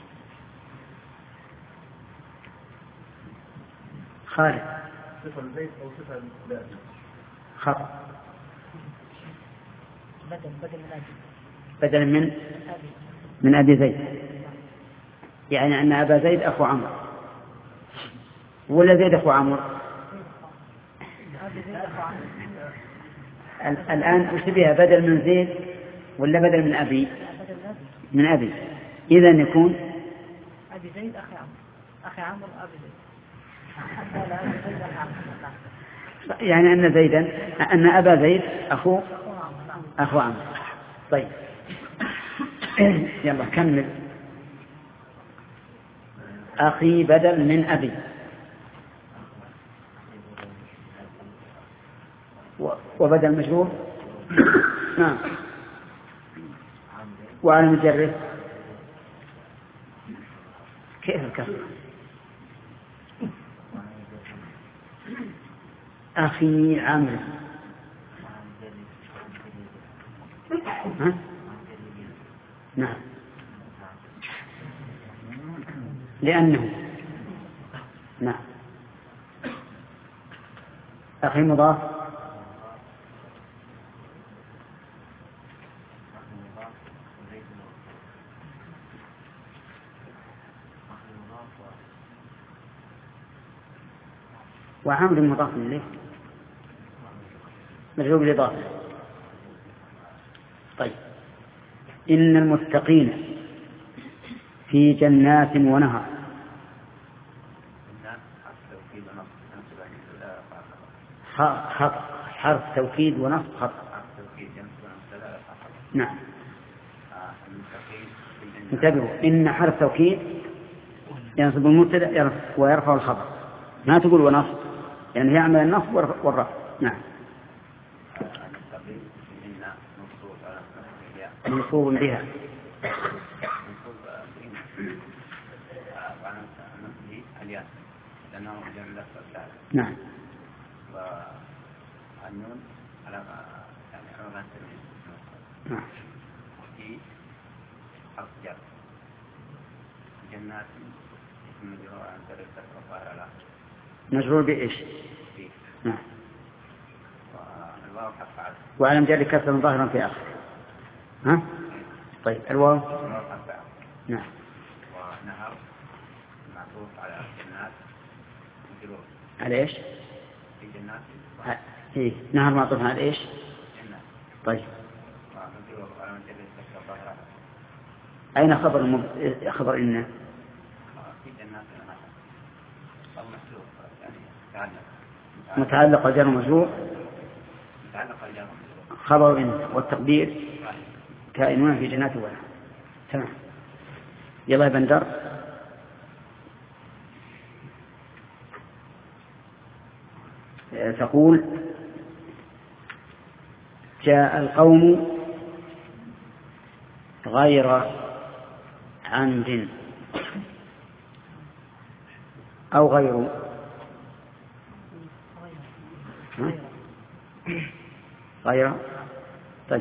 خالد. صفة البيت أو صفة البلاد؟ خطأ. بدل من أبي زيد، يعني أن أبا زيد أخو عمرو ولا زيد أخو عمرو؟ الآن أشبه بدل من زيد ولا بدل من أبي؟ من أبي. إذن يكون أبي زيد أخي عمرو أبي زيد. يعني أن أبا زيد أخو عمرو. طيب يلا كمل. أخي بدل من أبي وبدل مجرور. نعم. وعلى المجرد كيف الكسر؟ أخي عمرو. نعم لأنه نعم أخي مضاف وعمرو مضاف إليه مجرور بالإضافة. طيب إن المتقين في جنات ونهر. خطأ. حرف توكيد ونصب خطأ. نعم انتبهوا إن حرف توكيد ينصب المبتدأ ويرفع الخبر، ما تقول ونصب يعني يعمل النصب والرفع. نعم منصوب بها. نعم والنون على يعني علامة نعم في حرف جر جنات اسم مجرور عن طريق الظاهر على مجرور بإيش؟ نعم والواو حرف عطف وعلم جر كسر ظاهرا في آخر. ها طيب الواو حرف عطف. نعم ونهر معطوف على جنات مجرور على إيش؟ في جنات إيه نهر معطوف على إيش؟ جنات. طيب مجرور على من جر كسر الظاهر على أين خبر إن؟ في جنات أو محذوف يعني متعلق جر مجرور متعلق الجر مجرور خبر إن والتقدير كائنون في جنات ونهر. تمام. يلا يا بندر. تقول جاء القوم غير عمد أو غير غير. طيب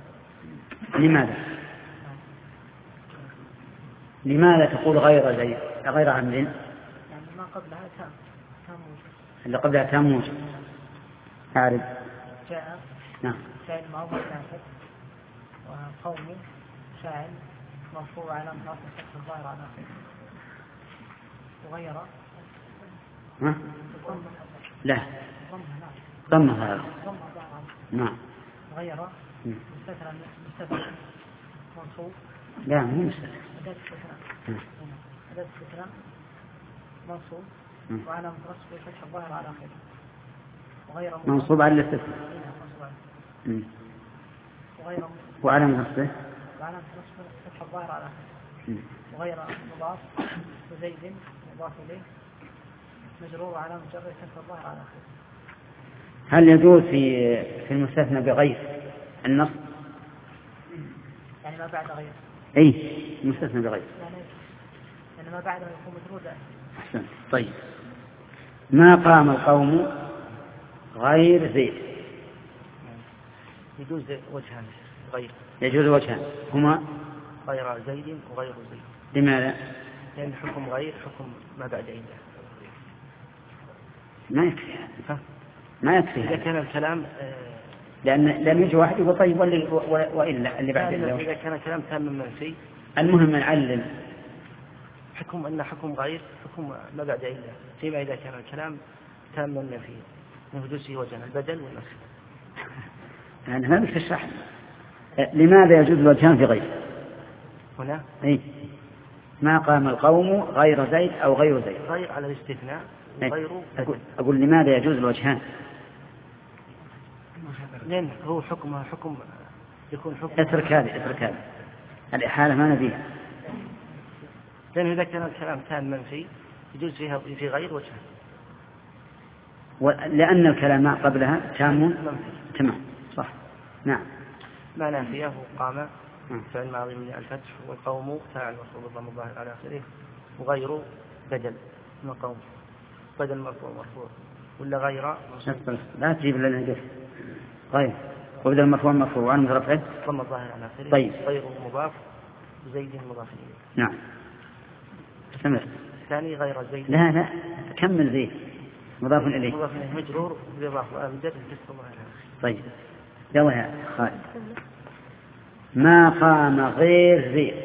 لماذا تقول غير زيد غير عمد؟ يعني ما قبلها تام اللي قبلها تام موجب. أعرف. جاء نعم فعل ماضي كافر وقوم فاعل مرفوع على نصب فتح الظاهر على آخره. وغير لا ضمها هذا. نعم غير مستتر منصوب. لا مو مستتر. أداة استثناء منصوب وعلامة نصبه فتح الظاهر على آخره. وغير منصوب على الاستثناء. وعلامة نصبه الظاهر على آخره وغير مضاف وزيد مضاف إليه مجرور على مجرد كسر الظاهر على آخره. هل يجوز في المستثنى بغير النص؟ يعني ما بعد غير. أي المستثنى بغير. يعني ما بعده يكون مجرور. أحسن. طيب ما قام القوم غير زيد. يجوز وجهان غير. يجوز وجهان هما غير زيد وغير زيد. لماذا؟ لأن حكم غير حكم ما بعد عنده. ما يكفي ما يكفي إذا كان الكلام لأن يجي واحد يقول طيب وإلا اللي بعد إذا كان الكلام تام منفي. المهم نعلم حكم أن حكم غير حكم ما بعد عنده فيما إذا كان الكلام تام منفي من حدوثه وجهان البدل والنسخ. يعني ما بتشرح لماذا يجوز الوجهان في غير هنا؟ أي ما قام القوم غير زيد أو غير زيد. غير على الاستثناء وغيره. أقول لماذا يجوز الوجهان؟ لأن هو حكم يكون حكم. اترك هذه الإحالة ما نبيها. لأن إذا كان الكلام تام منفي يجوز فيها في غير وجهان. لأن الكلام قبلها تام تمام صح. نعم. ما نافيه قام فعل ماضي من الفتح والقوم فاعل مفعول بالضم الظاهر على آخره وغيره بدل من قوم بدل مرفوع ولا غير لا تجيب لنا جف غير وبدل مرفوع وعن رفعه ضم الظاهر على آخره. طيب غير مضاف زيد مضاف إليه. نعم استمر. الثاني غير زيد. لا كمل زيد مضاف إليه مجرور بالإضافة مجرد كسر الظاهر على آخره. طيب يلا يا خالد. ما قام غير زيد.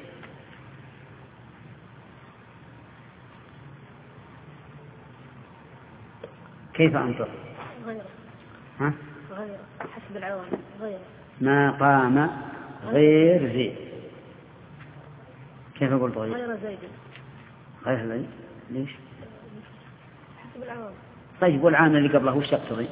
كيف أنطق؟ غير. ها؟ غير حسب العوامل غير. ما قام غير زيد. كيف أقول غير؟ غير زيد. غير زيد ليش؟ حسب العوامل. طيب والعامل اللي قبله وش يقتضي؟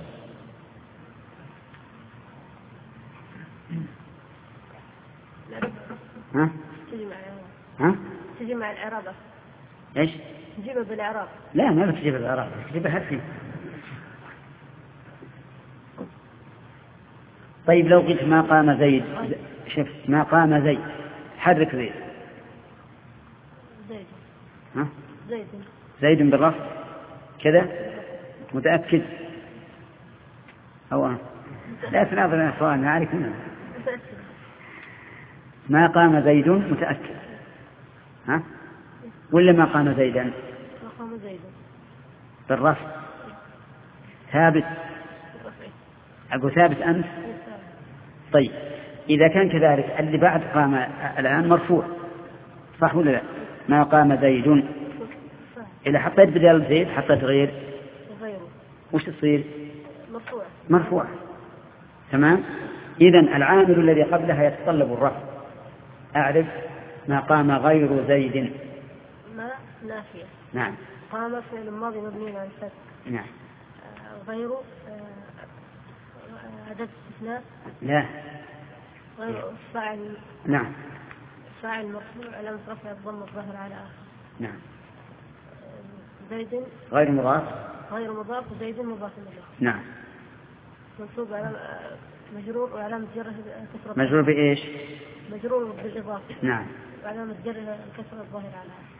ها؟ تجي مع الإعراب. ايش؟ تجيبه بالإعراب. لا ما بتجيب بالإعراب، تجيبها حرفي. طيب لو قلت ما قام زيد، شوف ما قام زيد حرك زيد. ها؟ زيد بالرفع كذا متأكد أو لا تناظر يا إخوان عليك منه. ما قام زيد متأكد. ها؟ ولا ما قام زيدا؟ ما قام زيدا بالرفع ثابت. أقول ثابت أنت. طيب إذا كان كذلك اللي بعد قام الآن مرفوع صح ولا لا؟ ما قام زيد إذا حطيت بدل زيد حطيت غيره وش تصير؟ مرفوع. تمام. إذن العامل الذي قبلها يتطلب الرفع. أعرف ما قام غير زيد. ما نافية. نعم. قام فعل ماضي مبني على الفتح. نعم. غير أداة استثناء. لا. غير فاعل. نعم. فاعل مرفوع علامة رفع الضم الظاهر على آخر. نعم. زيد غير مضاف. غير مضاف وزيد مضاف إليه. نعم. منصوب على مجرور وعلامة جره كسرة. مجرور بإيش؟ مجرور بالإضافة. نعم. وعلامة جره الكسرة الظاهر على آخر.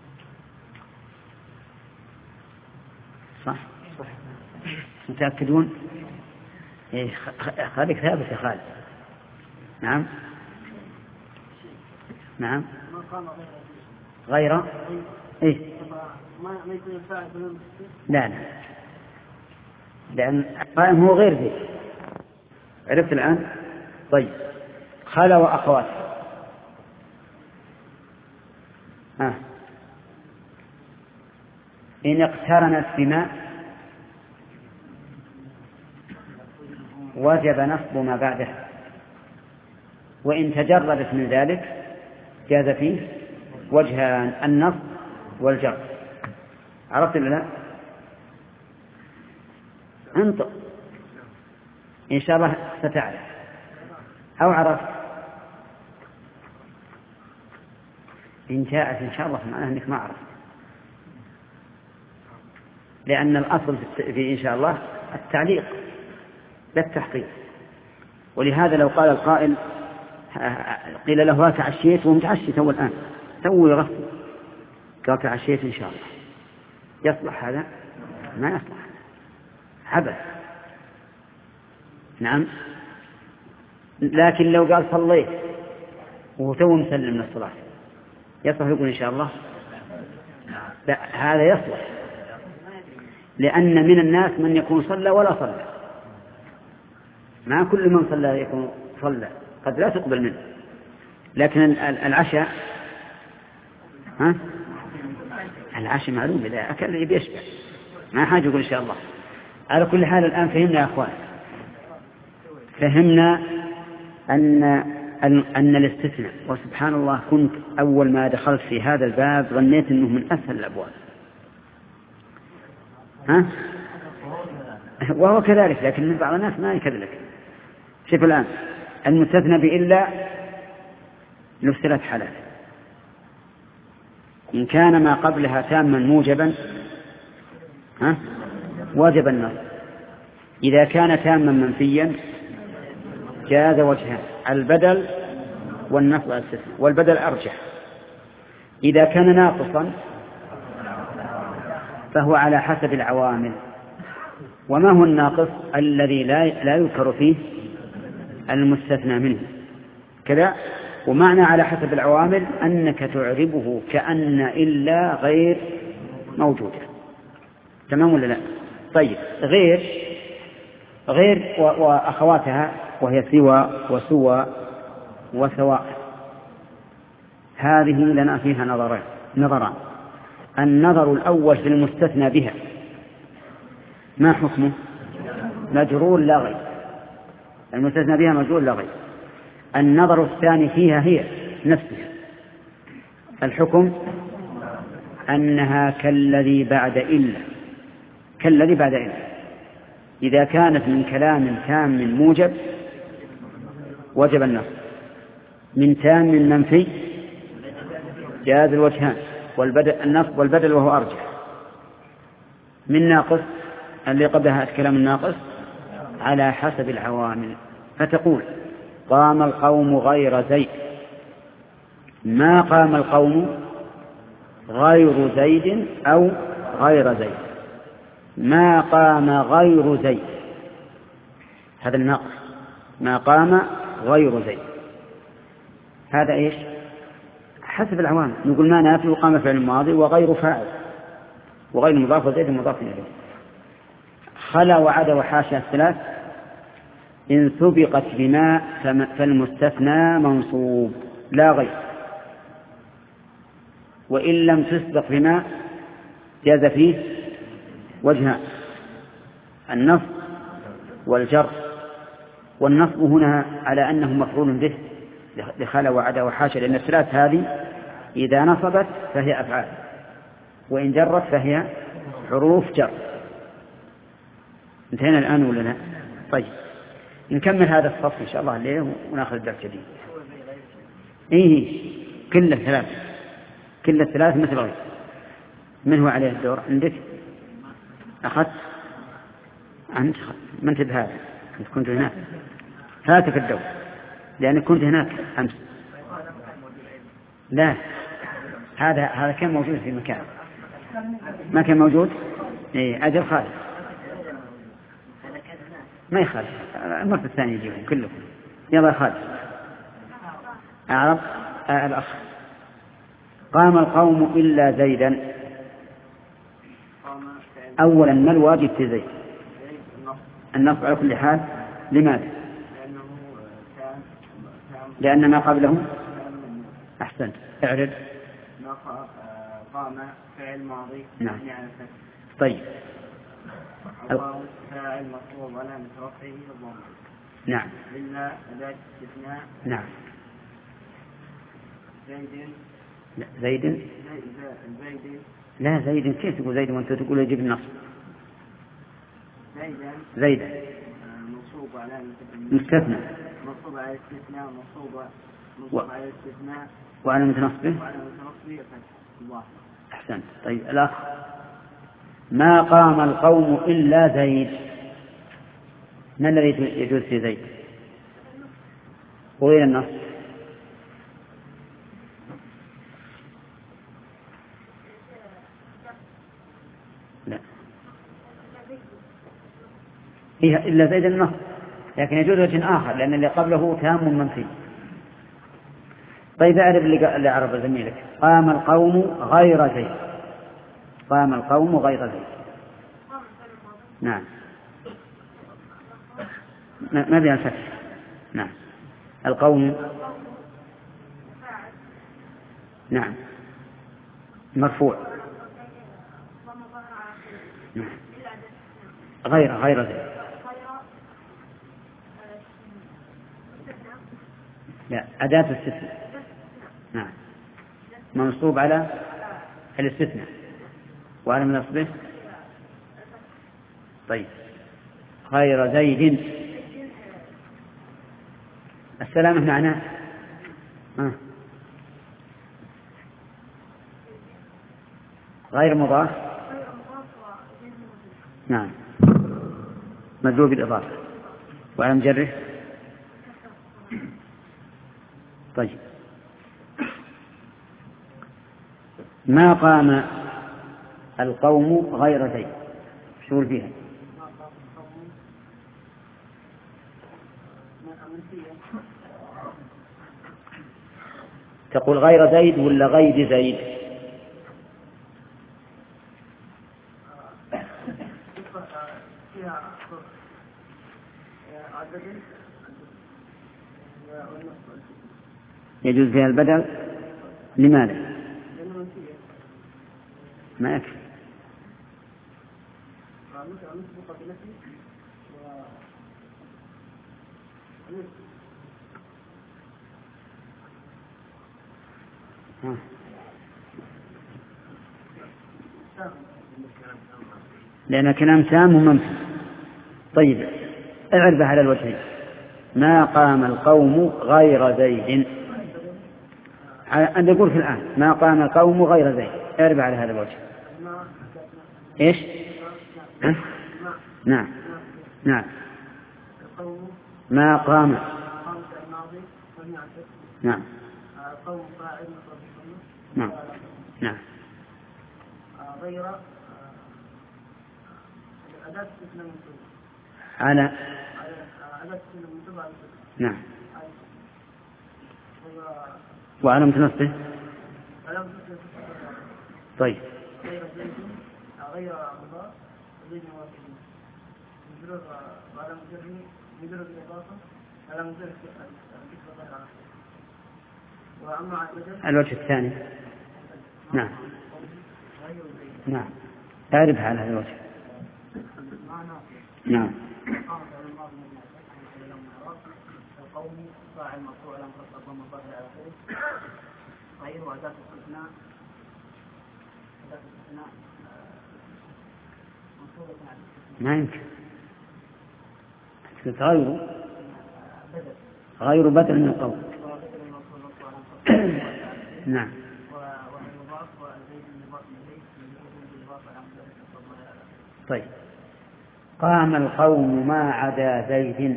صح. متأكدون؟ إيه خالك ثابت يا خالد. نعم. نعم. غير إيه؟ ما يكون الفاعل. لا لأن قائم هو غير ذي. عرفت الآن؟ طيب خلا وأخوات. إن اقترنت بما وجب نصب ما بعدها، وإن تجردت من ذلك جاز فيه وجهان النصب والجر. عرفت ولا لا؟ انطق إن شاء الله ستعرف. أو عرفت إن جاءت إن شاء الله معناها أنك ما عرفت، لأن الأصل في إن شاء الله التعليق لا التحقيق. ولهذا لو قال القائل قيل له تعشيت ومتعشي تو الآن تو يغفل، قال تعشيت إن شاء الله، يصلح هذا؟ ما يصلح، عبث. نعم. لكن لو قال صليت وهو تو مسلم من الصلاة يصلح يقول إن شاء الله؟ لا، هذا يصلح، لأن من الناس من يكون صلى ولا صلى، ما كل من صلى يكون صلى، قد لا تقبل منه. لكن العشاء العشاء معلوم إذا أكل يبي يشبع، ما حاجة يقول إن شاء الله. على كل حال الآن فهمنا يا أخوان، فهمنا أن الاستثناء، وسبحان الله كنت أول ما دخلت في هذا الباب ظنيت أنه من أسهل الأبواب، وهو كذلك، لكن من بعض الناس ما يكذلك. شوف الآن المستثنى بإلا له 3 حالات: إن كان ما قبلها تاما موجبا وجب النصب، إذا كان تاما منفيا جاز وجهان: البدل والنصب على الاستثناء، والبدل أرجح. إذا كان ناقصا فهو على حسب العوامل. وما هو الناقص؟ الذي لا يذكر فيه المستثنى منه كذا. ومعنى على حسب العوامل أنك تعربه كأن إلا غير موجودة، تمام ولا لا؟ طيب، غير وأخواتها وهي سوى وسوى وسواء، هذه لنا فيها نظران. النظر الأول في المستثنى بها، ما حكمه؟ مجرور لا غير، المستثنى بها مجرور لا غير. النظر الثاني فيها هي نفسها، الحكم أنها كالذي بعد إلا، إذا كانت من كلام تام موجب وجب النصب، من تام منفي جاز الوجهان النصب والبدل وهو أرجح، من ناقص اللي قبلها الكلام الناقص على حسب العوامل. فتقول: قام القوم غير زيد، ما قام القوم غير زيد أو غير زيد، ما قام غير زيد، هذا الناقص، ما قام غير زيد، هذا إيش؟ حسب العوامل. نقول ما نافي وقام فعل الماضي وغير فاعل وغير مضاف وزيد مضاف إليه. خلا وعدا وحاشا الثلاث إن سبقت بما فالمستثنى منصوب لا غير، وإن لم تسبق بما جاز فيه وجهان: النصب والجر. والنصب هنا على أنه مفعول به لخلا وعدا وحاشا، لأن الثلاث هذه إذا نصبت فهي أفعال، وإن جرت فهي حروف جر. انتهينا الآن ولا لا؟ طيب، نكمل هذا الصف إن شاء الله الليل ونأخذ الدرس جديد. كل الثلاث مثل غير. من هو عليه الدور عندك؟ أخذت أنت؟ ما انت بهذا، أنت كنت هناك، هاتك الدور لأنك كنت هناك أمس. لا، هذا كان موجود في مكان ما كان موجود. أجل خالد ما يخالف، المرة الثانية يجيبهم كلهم. يلا خالد أعرف الأخ. قام القوم إلا زيدا. أولا ما الواجب في زيد؟ النصب على كل حال. لماذا؟ لأن ما قبله أحسنت. اعرف. قام فعل ماضي. نعم. طيب، فاعل مطلوب على رفعه الضمير. نعم. إلا أداة استثناء. نعم. زيد. لا، زيد كيف تقول زيد وأنت تقول يجب النصب؟ زيدا منصوب على مستثنى، منصوب على الاستثناء، منصوب وعلى متنصبه أحسن. طيب الأخ ما قام القوم إلا زيد، ما الذي يجوز في زيد وغير النص؟ لا فيها إلا زيد النص، لكن يجوز وجه آخر لأن اللي قبله تام منفي. طيب أعرف اللي عرف زميلك. قام القوم غير زيد، قام القوم غير زيد. نعم ما بين الفتح. نعم القوم نعم مرفوع. نعم. غير زيد. لا أداة استثناء. نعم منصوب على الاستثناء وعلى منصبه. طيب غير زيد السلامة معناه غير مضاف. نعم مجرور بالإضافة وعلى مجره. طيب ما قام القوم غير زيد شو فيها؟ تقول غير زيد ولا غير زيد؟ يجوز فيها البدل. لماذا؟ ما يكفي. لأن كلام تام ومنفي. طيب اعرف على الوجهين. ما قام القوم غير زيد، أن يقول في الآن ما قام القوم غير زيد، اعرف على هذا الوجه. إيش؟ نعم نعم ما قام. نعم نعم نعم غير أداة استثناء منصوبة على أداة استثناء منصوبة. نعم وعلى متنصبه. طيب غير مضاف غير موافق مجرور وعلى مجره مجرور بالإضافة على مجره وأما الوجه الثاني. نعم نعم أعرف على هذا الوجه. نعم القوم فاعل مرفوع على مصدر ضم الظاهر على آخره غير وأداة استثناء منصوبة على ما يمكن غير بدل من القول. نعم طيب قام القوم ما عدا زيد.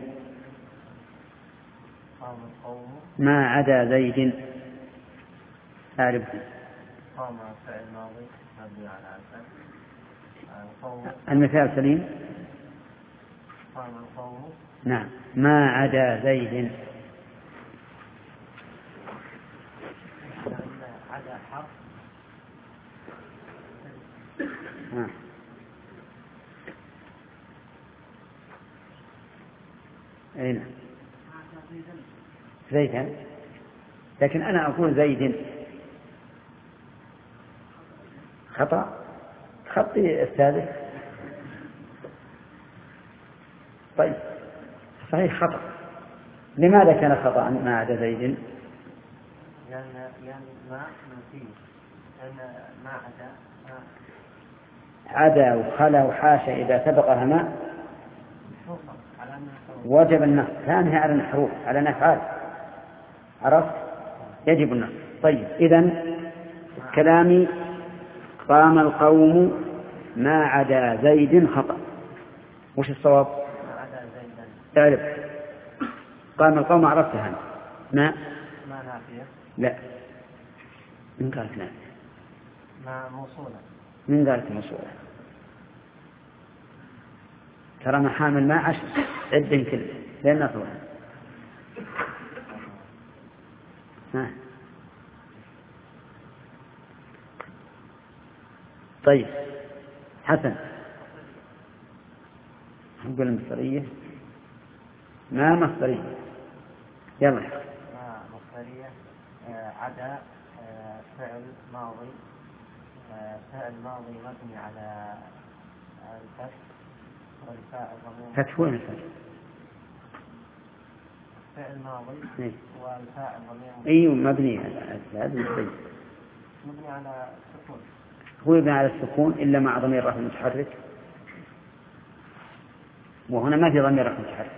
ما عدا زيد أعرفه. قام فعل ماضي مبني على الفتح. المثال سليم. قام القوم. نعم ما عدا زيد. عدا حرف. أين زيدا، لكن أنا أقول زيد خطأ. خطي الثالث طيب صحيح خطأ. لماذا كان خطأ ما عدا زيد؟ لأن ما نسيه، لأن ما عدا وخلا وحاشا إذا سبقها ما وجب النصب. ثانيها على الحروف على الأفعال. عرفت؟ يجب النصب. طيب إذن كلامي قام القوم ما عدا زيد خطأ. وش الصواب؟ اعرف قام القوم عرفتها ما نافية. لا من قالت نافية؟ ما موصولة. من قالت موصولة؟ ترى محامل ما عشر عد كل لأن نطلع. طيب حسن نقول المصدرية ما مصدرية يلا. مصدرية عدا فعل ماضي مبني على الفتح والفاء ضمير. فتح وين الفتح؟ فعل ماضي والفاء ضمير. أيوة مبني على هذا مبني على السكون. هو يبنى على السكون إلا مع ضمير رفع متحرك، وهنا ما في ضمير رفع متحرك.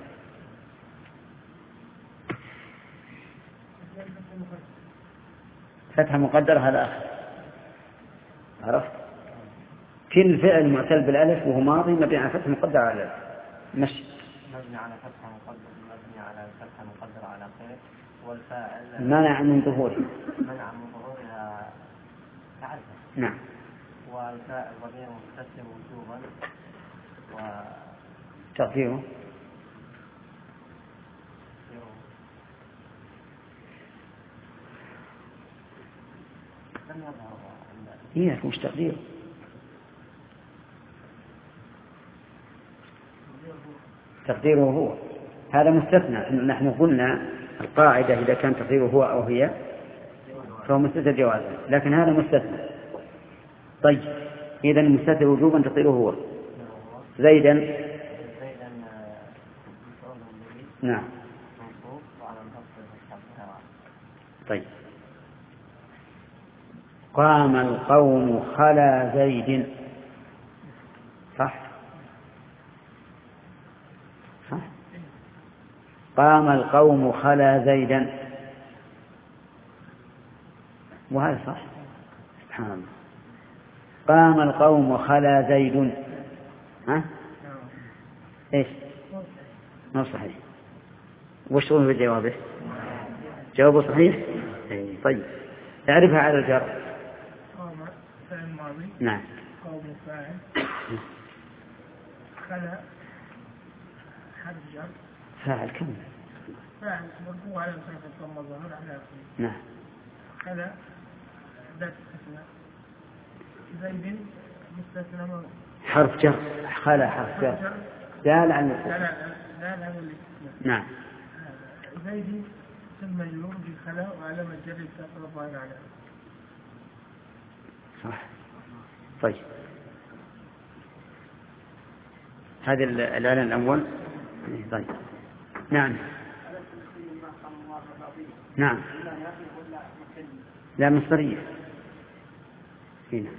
فتح مقدر هذا آخر. عرفت؟ كل فعل معتل بالألف وهو ماضي مبني على فتح مقدر على الألف. مشي مبني على فتح مقدر على خير. والفاعل منع من ظهورها. تعرفه. نعم. والفاء ضمير متصل وجوبا تقديره هي مش تقديره. تقديره هو هذا مستثنى. نحن قلنا القاعدة إذا كان تقديره هو أو هي فهو مستثنى جوازا، لكن هذا مستثنى. طيب إذا المستثنى وجوبا تقديره هو. زيدا نعم. طيب قام القوم خلا زيد صح؟ قام القوم خلا زيدا وهذا صح. سبحان الله. قام القوم خلا زيد ايش؟ ما صحيح. وش هو بجوابه؟ جوابه صحيح. طيب تعرفها على الجر. قام فعل ماضي. نعم. قوم فاعل. خلا حرف جر. فاعل كم؟ فاعل مرفوع على مسافة ضم الظهر على آخره. نعم. خلا ذات استثناء. زيد مستثنى حرف جر. خلا حرف جر. دال عن الاستثناء. نعم. زيد ثم مجرور بالخلا وعلامة جر الكسر الظاهر على صح. طيب هذا الإعلان الأول. طيب نعم. نعم لا مصدرية هنا.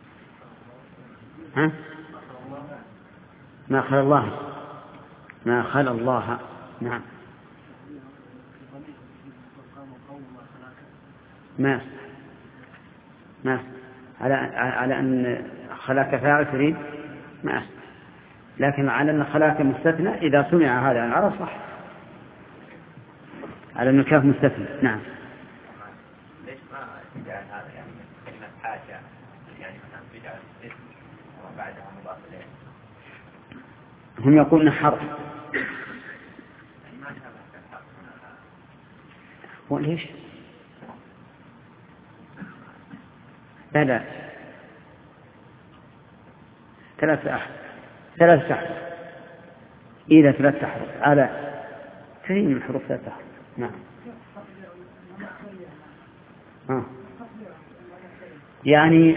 ما خلا الله. نعم ما على أن خلاك فاعل تريد ما، لكن على أن خلاك مستثنى إذا سمع هذا العرب صح. على أن الكاف مستثنى. نعم. ليش ما تجعل هذا يعني كلمة حاشا يعني مثلا تجعل اسم وبعدها مضاف إليه؟ هم يقولون حرف. وليش؟ لا ثلاثة أحرف. إذا ثلاثة أحرف على كثير من حروف ثلاثة أحرف. نعم. يعني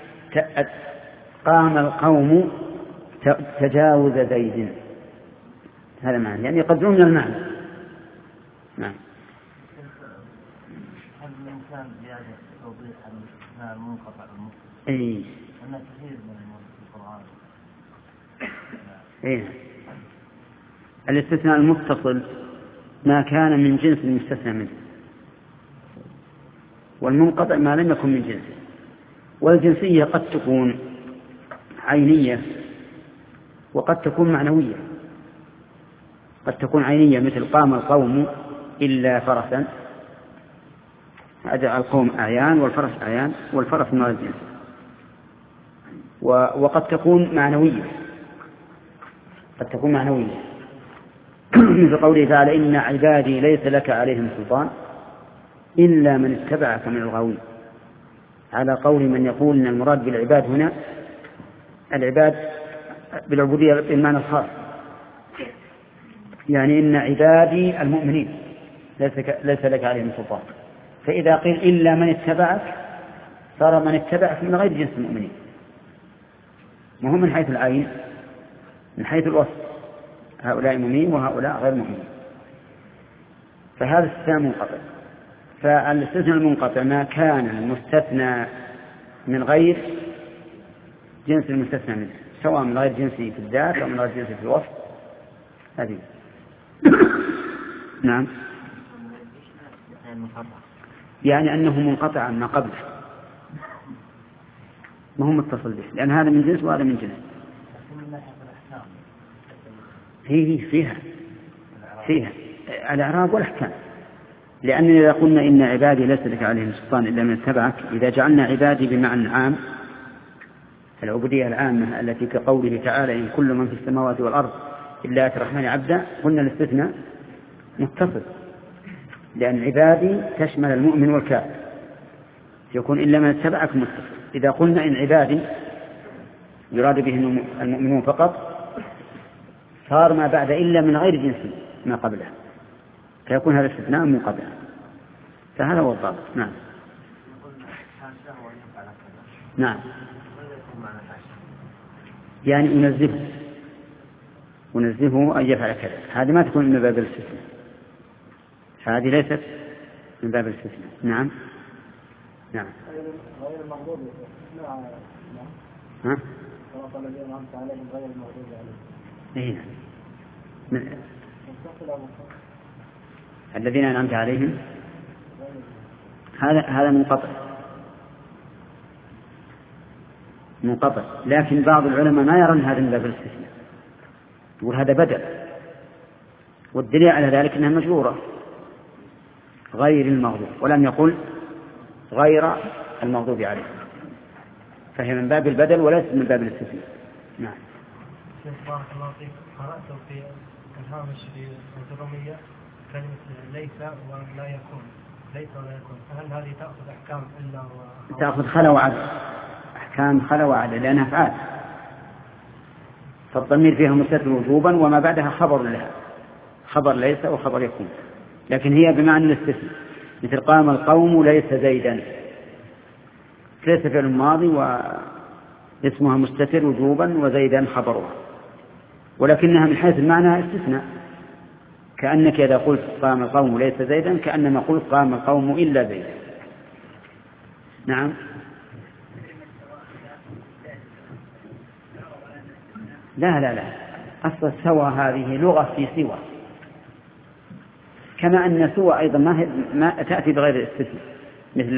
قام القوم تجاوز زيد، هذا معنى يعني يقدرون المعنى. نعم. هل الإنسان زيادة توضيح الاستثناء المنقطع المتصل؟ أي. أن كثير من القرآن. إيه. الاستثناء المتصل ما كان من جنس المستثنى منه. والمنقطع ما لم يكن من جنسه. والجنسية قد تكون عينية وقد تكون معنوية. قد تكون عينية مثل قام القوم إلا فرسا، هذا القوم أعيان والفرس أعيان، والفرس من الجنس. وقد تكون معنوية، قد تكون معنوية مثل قوله تعالى إن عبادي ليس لك عليهم سلطان إلا من اتبعك من الغاوين، على قول من يقول إن المراد بالعباد هنا العباد بالعبودية بالمعنى الخاص، يعني إن عبادي المؤمنين ليس لك عليهم سلطان. فإذا قيل إلا من اتبعك صار من اتبعك من غير جنس المؤمنين، ما هو من حيث العين، من حيث الوصف، هؤلاء مؤمنين وهؤلاء غير مؤمنين. فهذا استثناء منقطع. فالاستثناء المنقطع ما كان المستثنى من غير جنس المستثنى منه، سواء من غير جنسه في الذات أو من غير جنسه في الوصف. هذه نعم، يعني أنه منقطع عن ما قبله، ما هو متصل به، لأن هذا من جنس وهذا من جنس. فيها الإعراب والأحكام. لأننا إذا قلنا إن عبادي ليس لك عليهم سلطان إلا من اتبعك، إذا جعلنا عبادي بمعنى عام العبودية العامة التي كقوله تعالى إن كل من في السماوات والأرض إلا آتي الرحمن عبدا، قلنا الاستثناء متصل، لأن عبادي تشمل المؤمن والكافر، يكون إلا من اتبعك متصل. إذا قلنا إن عبادي يراد به المؤمنون فقط صار ما بعد إلا من غير جنس ما قبله، فيكون هذا الاستثناء منقطع. فهذا هو الضابط. نعم نعم، يعني ونزهه أن يفعل كذا، هذه ما تكون من باب الاستثناء، هذه ليست من باب الاستثناء. نعم نعم. غير المغضوب ها؟ الذين أنعمت عليهم غير المغضوب عليهم. إيه الذين أنعمت عليهم هذا منقطع، لكن بعض العلماء ما يرون هذا من باب الاستثناء، يقول هذا بدل، والدليل على ذلك أنها مجرورة غير المغضوب، ولم يقل غير المغضوب عليه، فهي من باب البدل وليس من باب الاستثناء. نعم. بارك الله فيك، قرأت في الهامش في الجرومية كلمة ليس ولا يكون، ليس ولا يكون، فهل هذه تأخذ أحكام إلا تأخذ خلا وعدل، أحكام خلا وعدل، لأنها أفعال، فالضمير فيها مستتر وجوبا وما بعدها خبر لها، خبر ليس وخبر يكون، لكن هي بمعنى الاستثناء، مثل قام القوم ليس زيدا، ليس فعل ماضي واسمها مستتر وجوبا وزيدا خبرها، ولكنها من حيث المعنى استثناء، كأنك إذا قلت قام القوم ليس زيدا كأنما قلت قام القوم إلا زيدا. نعم. لا أصل سوى هذه لغة في سوى، كما أن سوى أيضا ما تأتي بغير الاستثناء، مثل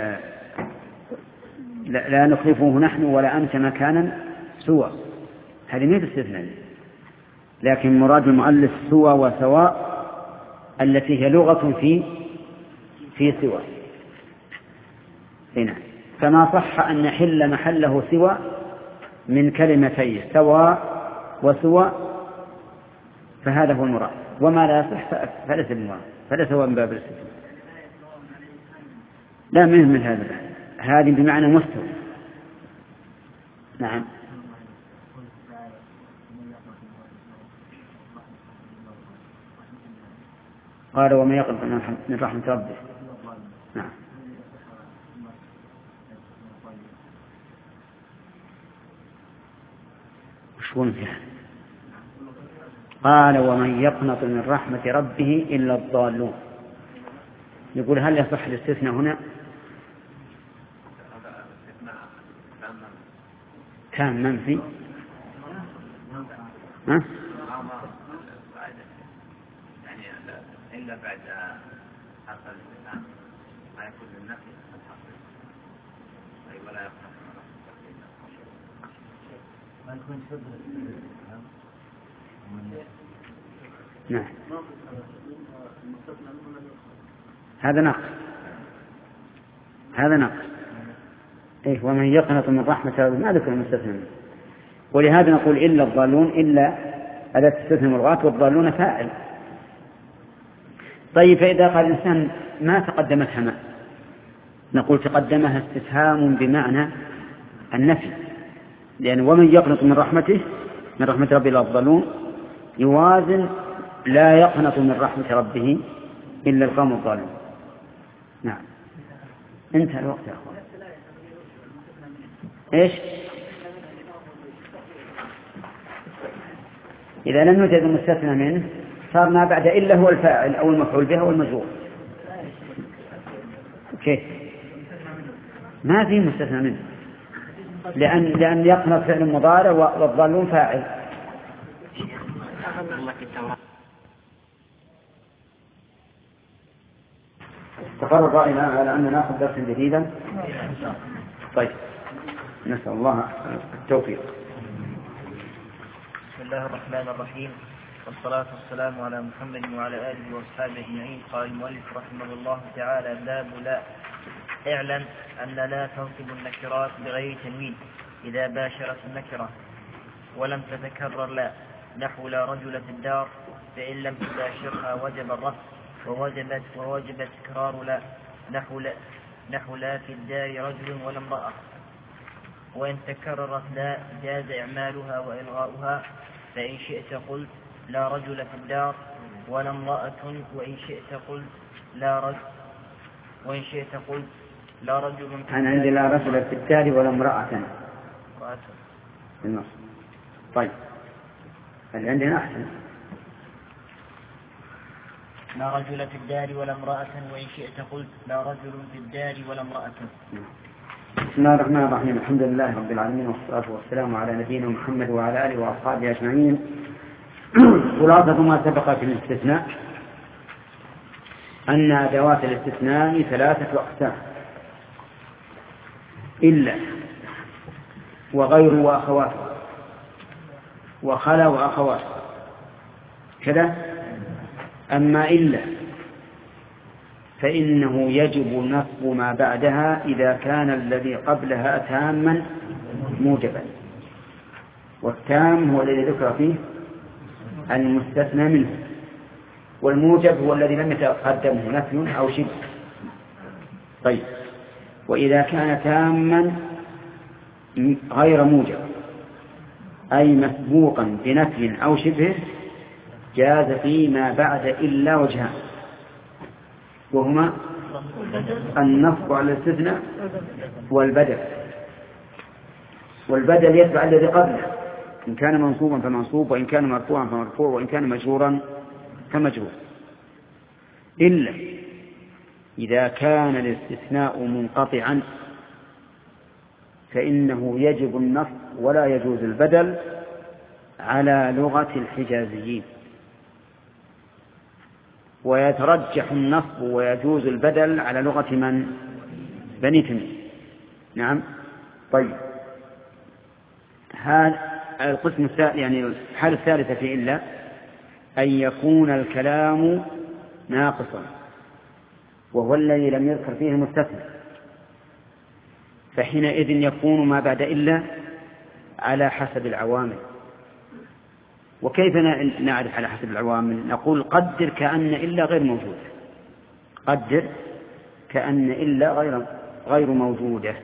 لا نخلفه نحن ولا أنت مكانا سوى، هذه مثل استثناء، لكن مراد المؤلف سوى وسواء التي هي لغة في سوى هنا، فما صح أن نحل محله سوى من كلمتين سواء وسوى، فهذا هو المراد، وما لا يصح فليس المراد، فليس هو من باب الاستثناء. لا من هذا، هذه بمعنى مستوى. نعم. قال ومن يقنط من رحمة ربه. نعم. وشون فيها؟ قال ومن يقنط من رحمة ربه إلا الضالون. يقول هل يصح الاستثناء هنا؟ كان منفي. ها؟ يعني إلا بعد حرف الاستثناء ما يكون للنفي الحقيقي أي ولا يقنع ما يكون شبه. نعم هذا نقص إيه ومن يقنط من رحمة ربه ما ذكر المستثنى منه. ولهذا نقول إلا الضالون إلا أداة استثناء مرغات والضالون فاعل. طيب فإذا قال الإنسان ما تقدمتها ما نقول تقدمها استفهام بمعنى النفي لأن ومن يقنط من رحمة ربه إلا الضالون يوازن لا يقنط من رحمة ربه إلا القوم الضالون. نعم انتهى الوقت يا أخوان. إيش إذا لم يوجد المستثنى منه صار ما بعد إلا هو الفاعل أو المفعول به أو المجرور. كيف ما في مستثنى منه لأن يقنط فعل مضارع والضالون فاعل. تقرر رأينا على أن نأخذ درسا جديدا. طيب نسأل الله التوفيق. بسم الله الرحمن الرحيم والصلاة والسلام على محمد وعلى آله وأصحابه أجمعين. قال المؤلف رحمه الله تعالى باب لا. اعلم أن لا تنصب النكرات بغير تنوين إذا باشرت النكرة ولم تتكرر لا نحو لا رجل في الدار فإن لم تباشرها وجب الرفع ووجب تكرار لا نحو لا في الدار رجل ولا امرأة. وإن تكررت لا جاز إعمالها وإلغاؤها فإن شئت قلت لا رجل في الدار ولا امرأة وإن شئت قلت لا رجل في أنا عندي لا رجل في الدار ولا امرأة في النص. طيب اللي عندنا أحسن لا رجل في الدار ولا امرأة وإن شئت قلت لا رجل في الدار ولا امرأة. بسم الله الرحمن الرحيم. الحمد لله رب العالمين والصلاة والسلام على نبينا محمد وعلى آله وأصحابه أجمعين. خلاصة ما سبق في الاستثناء أن أدوات الاستثناء 3 أقسام: إلا وغير وأخواته وخلا وأخواته كذا. أما إلا فإنه يجب نصب ما بعدها إذا كان الذي قبلها تاما موجبا، والتام هو الذي ذكر فيه المستثنى منه، والموجب هو الذي لم يتقدمه نفي أو شبه. طيب وإذا كان تاما غير موجب أي مسبوقا بنفي أو شبه جاز فيما بعد إلا وجهان، وهما النصب على الاستثناء والبدل. والبدل يتبع الذي قبله، إن كان منصوبا فمنصوب، وإن كان مرفوعا فمرفوع، وإن كان مجرورا فمجرور. إلا إذا كان الاستثناء منقطعا فإنه يجب النصب ولا يجوز البدل على لغة الحجازيين، ويترجح النصب ويجوز البدل على لغة من؟ بني تميم. نعم. طيب هذا القسم الثالث، يعني الحالة الثالثة في إلا أن يكون الكلام ناقصا، وهو الذي لم يذكر فيه المستثنى، فحينئذ يكون ما بعد إلا على حسب العوامل. وكيف نعرف على حسب العوامل؟ نقول قدر كأن إلا غير موجودة، قدر كأن إلا غير موجودة.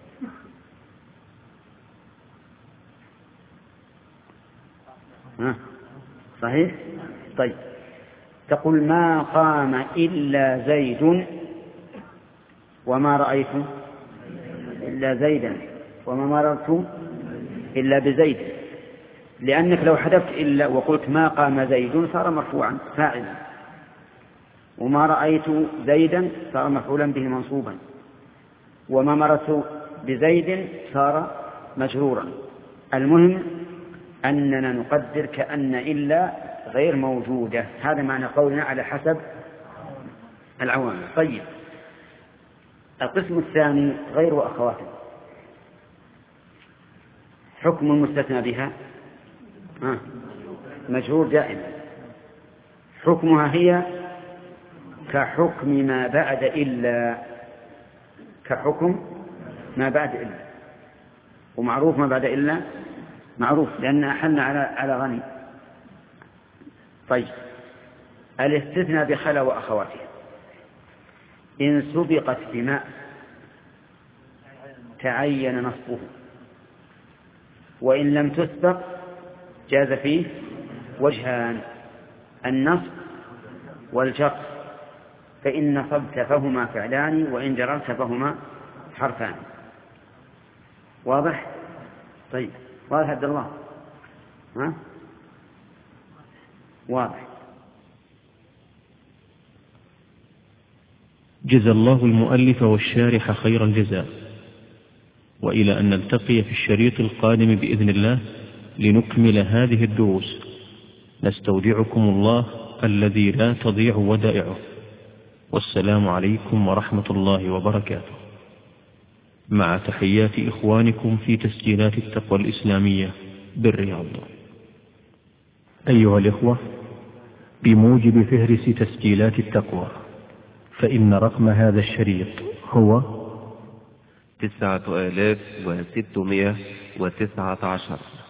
صحيح؟ طيب تقول ما قام إلا زيد وما رأيت إلا زيدا وما مررت إلا بزيد، لأنك لو حذفت إلا وقلت ما قام زيد صار مرفوعا فاعلا، وما رأيت زيدا صار مفعولا به منصوبا، وما مررت بزيد صار مجرورا. المهم أننا نقدر كأن إلا غير موجودة. هذا معنى قولنا على حسب العوامل. طيب القسم الثاني غير وأخواته. حكم المستثنى بها مجهول دائما، حكمها هي كحكم ما بعد إلا، كحكم ما بعد إلا، ومعروف ما بعد إلا معروف لأن أحلنا على غني. طيب الاستثناء بخلا وأخواتها إن سبقت بماء تعين نصبه، وإن لم تسبق جاز فيه وجهان: النصب والجر، فإن نصبت فهما فعلان، وإن جررت فهما حرفان. واضح؟ طيب واضح عبد الله؟ واضح. جزى الله المؤلف والشارح خير الجزاء، وإلى أن نلتقي في الشريط القادم بإذن الله لنكمل هذه الدروس، نستودعكم الله الذي لا تضيع ودائعه، والسلام عليكم ورحمة الله وبركاته، مع تحيات إخوانكم في تسجيلات التقوى الإسلامية بالرياض. أيها الإخوة، بموجب فهرس تسجيلات التقوى، فإن رقم هذا الشريط هو 9619.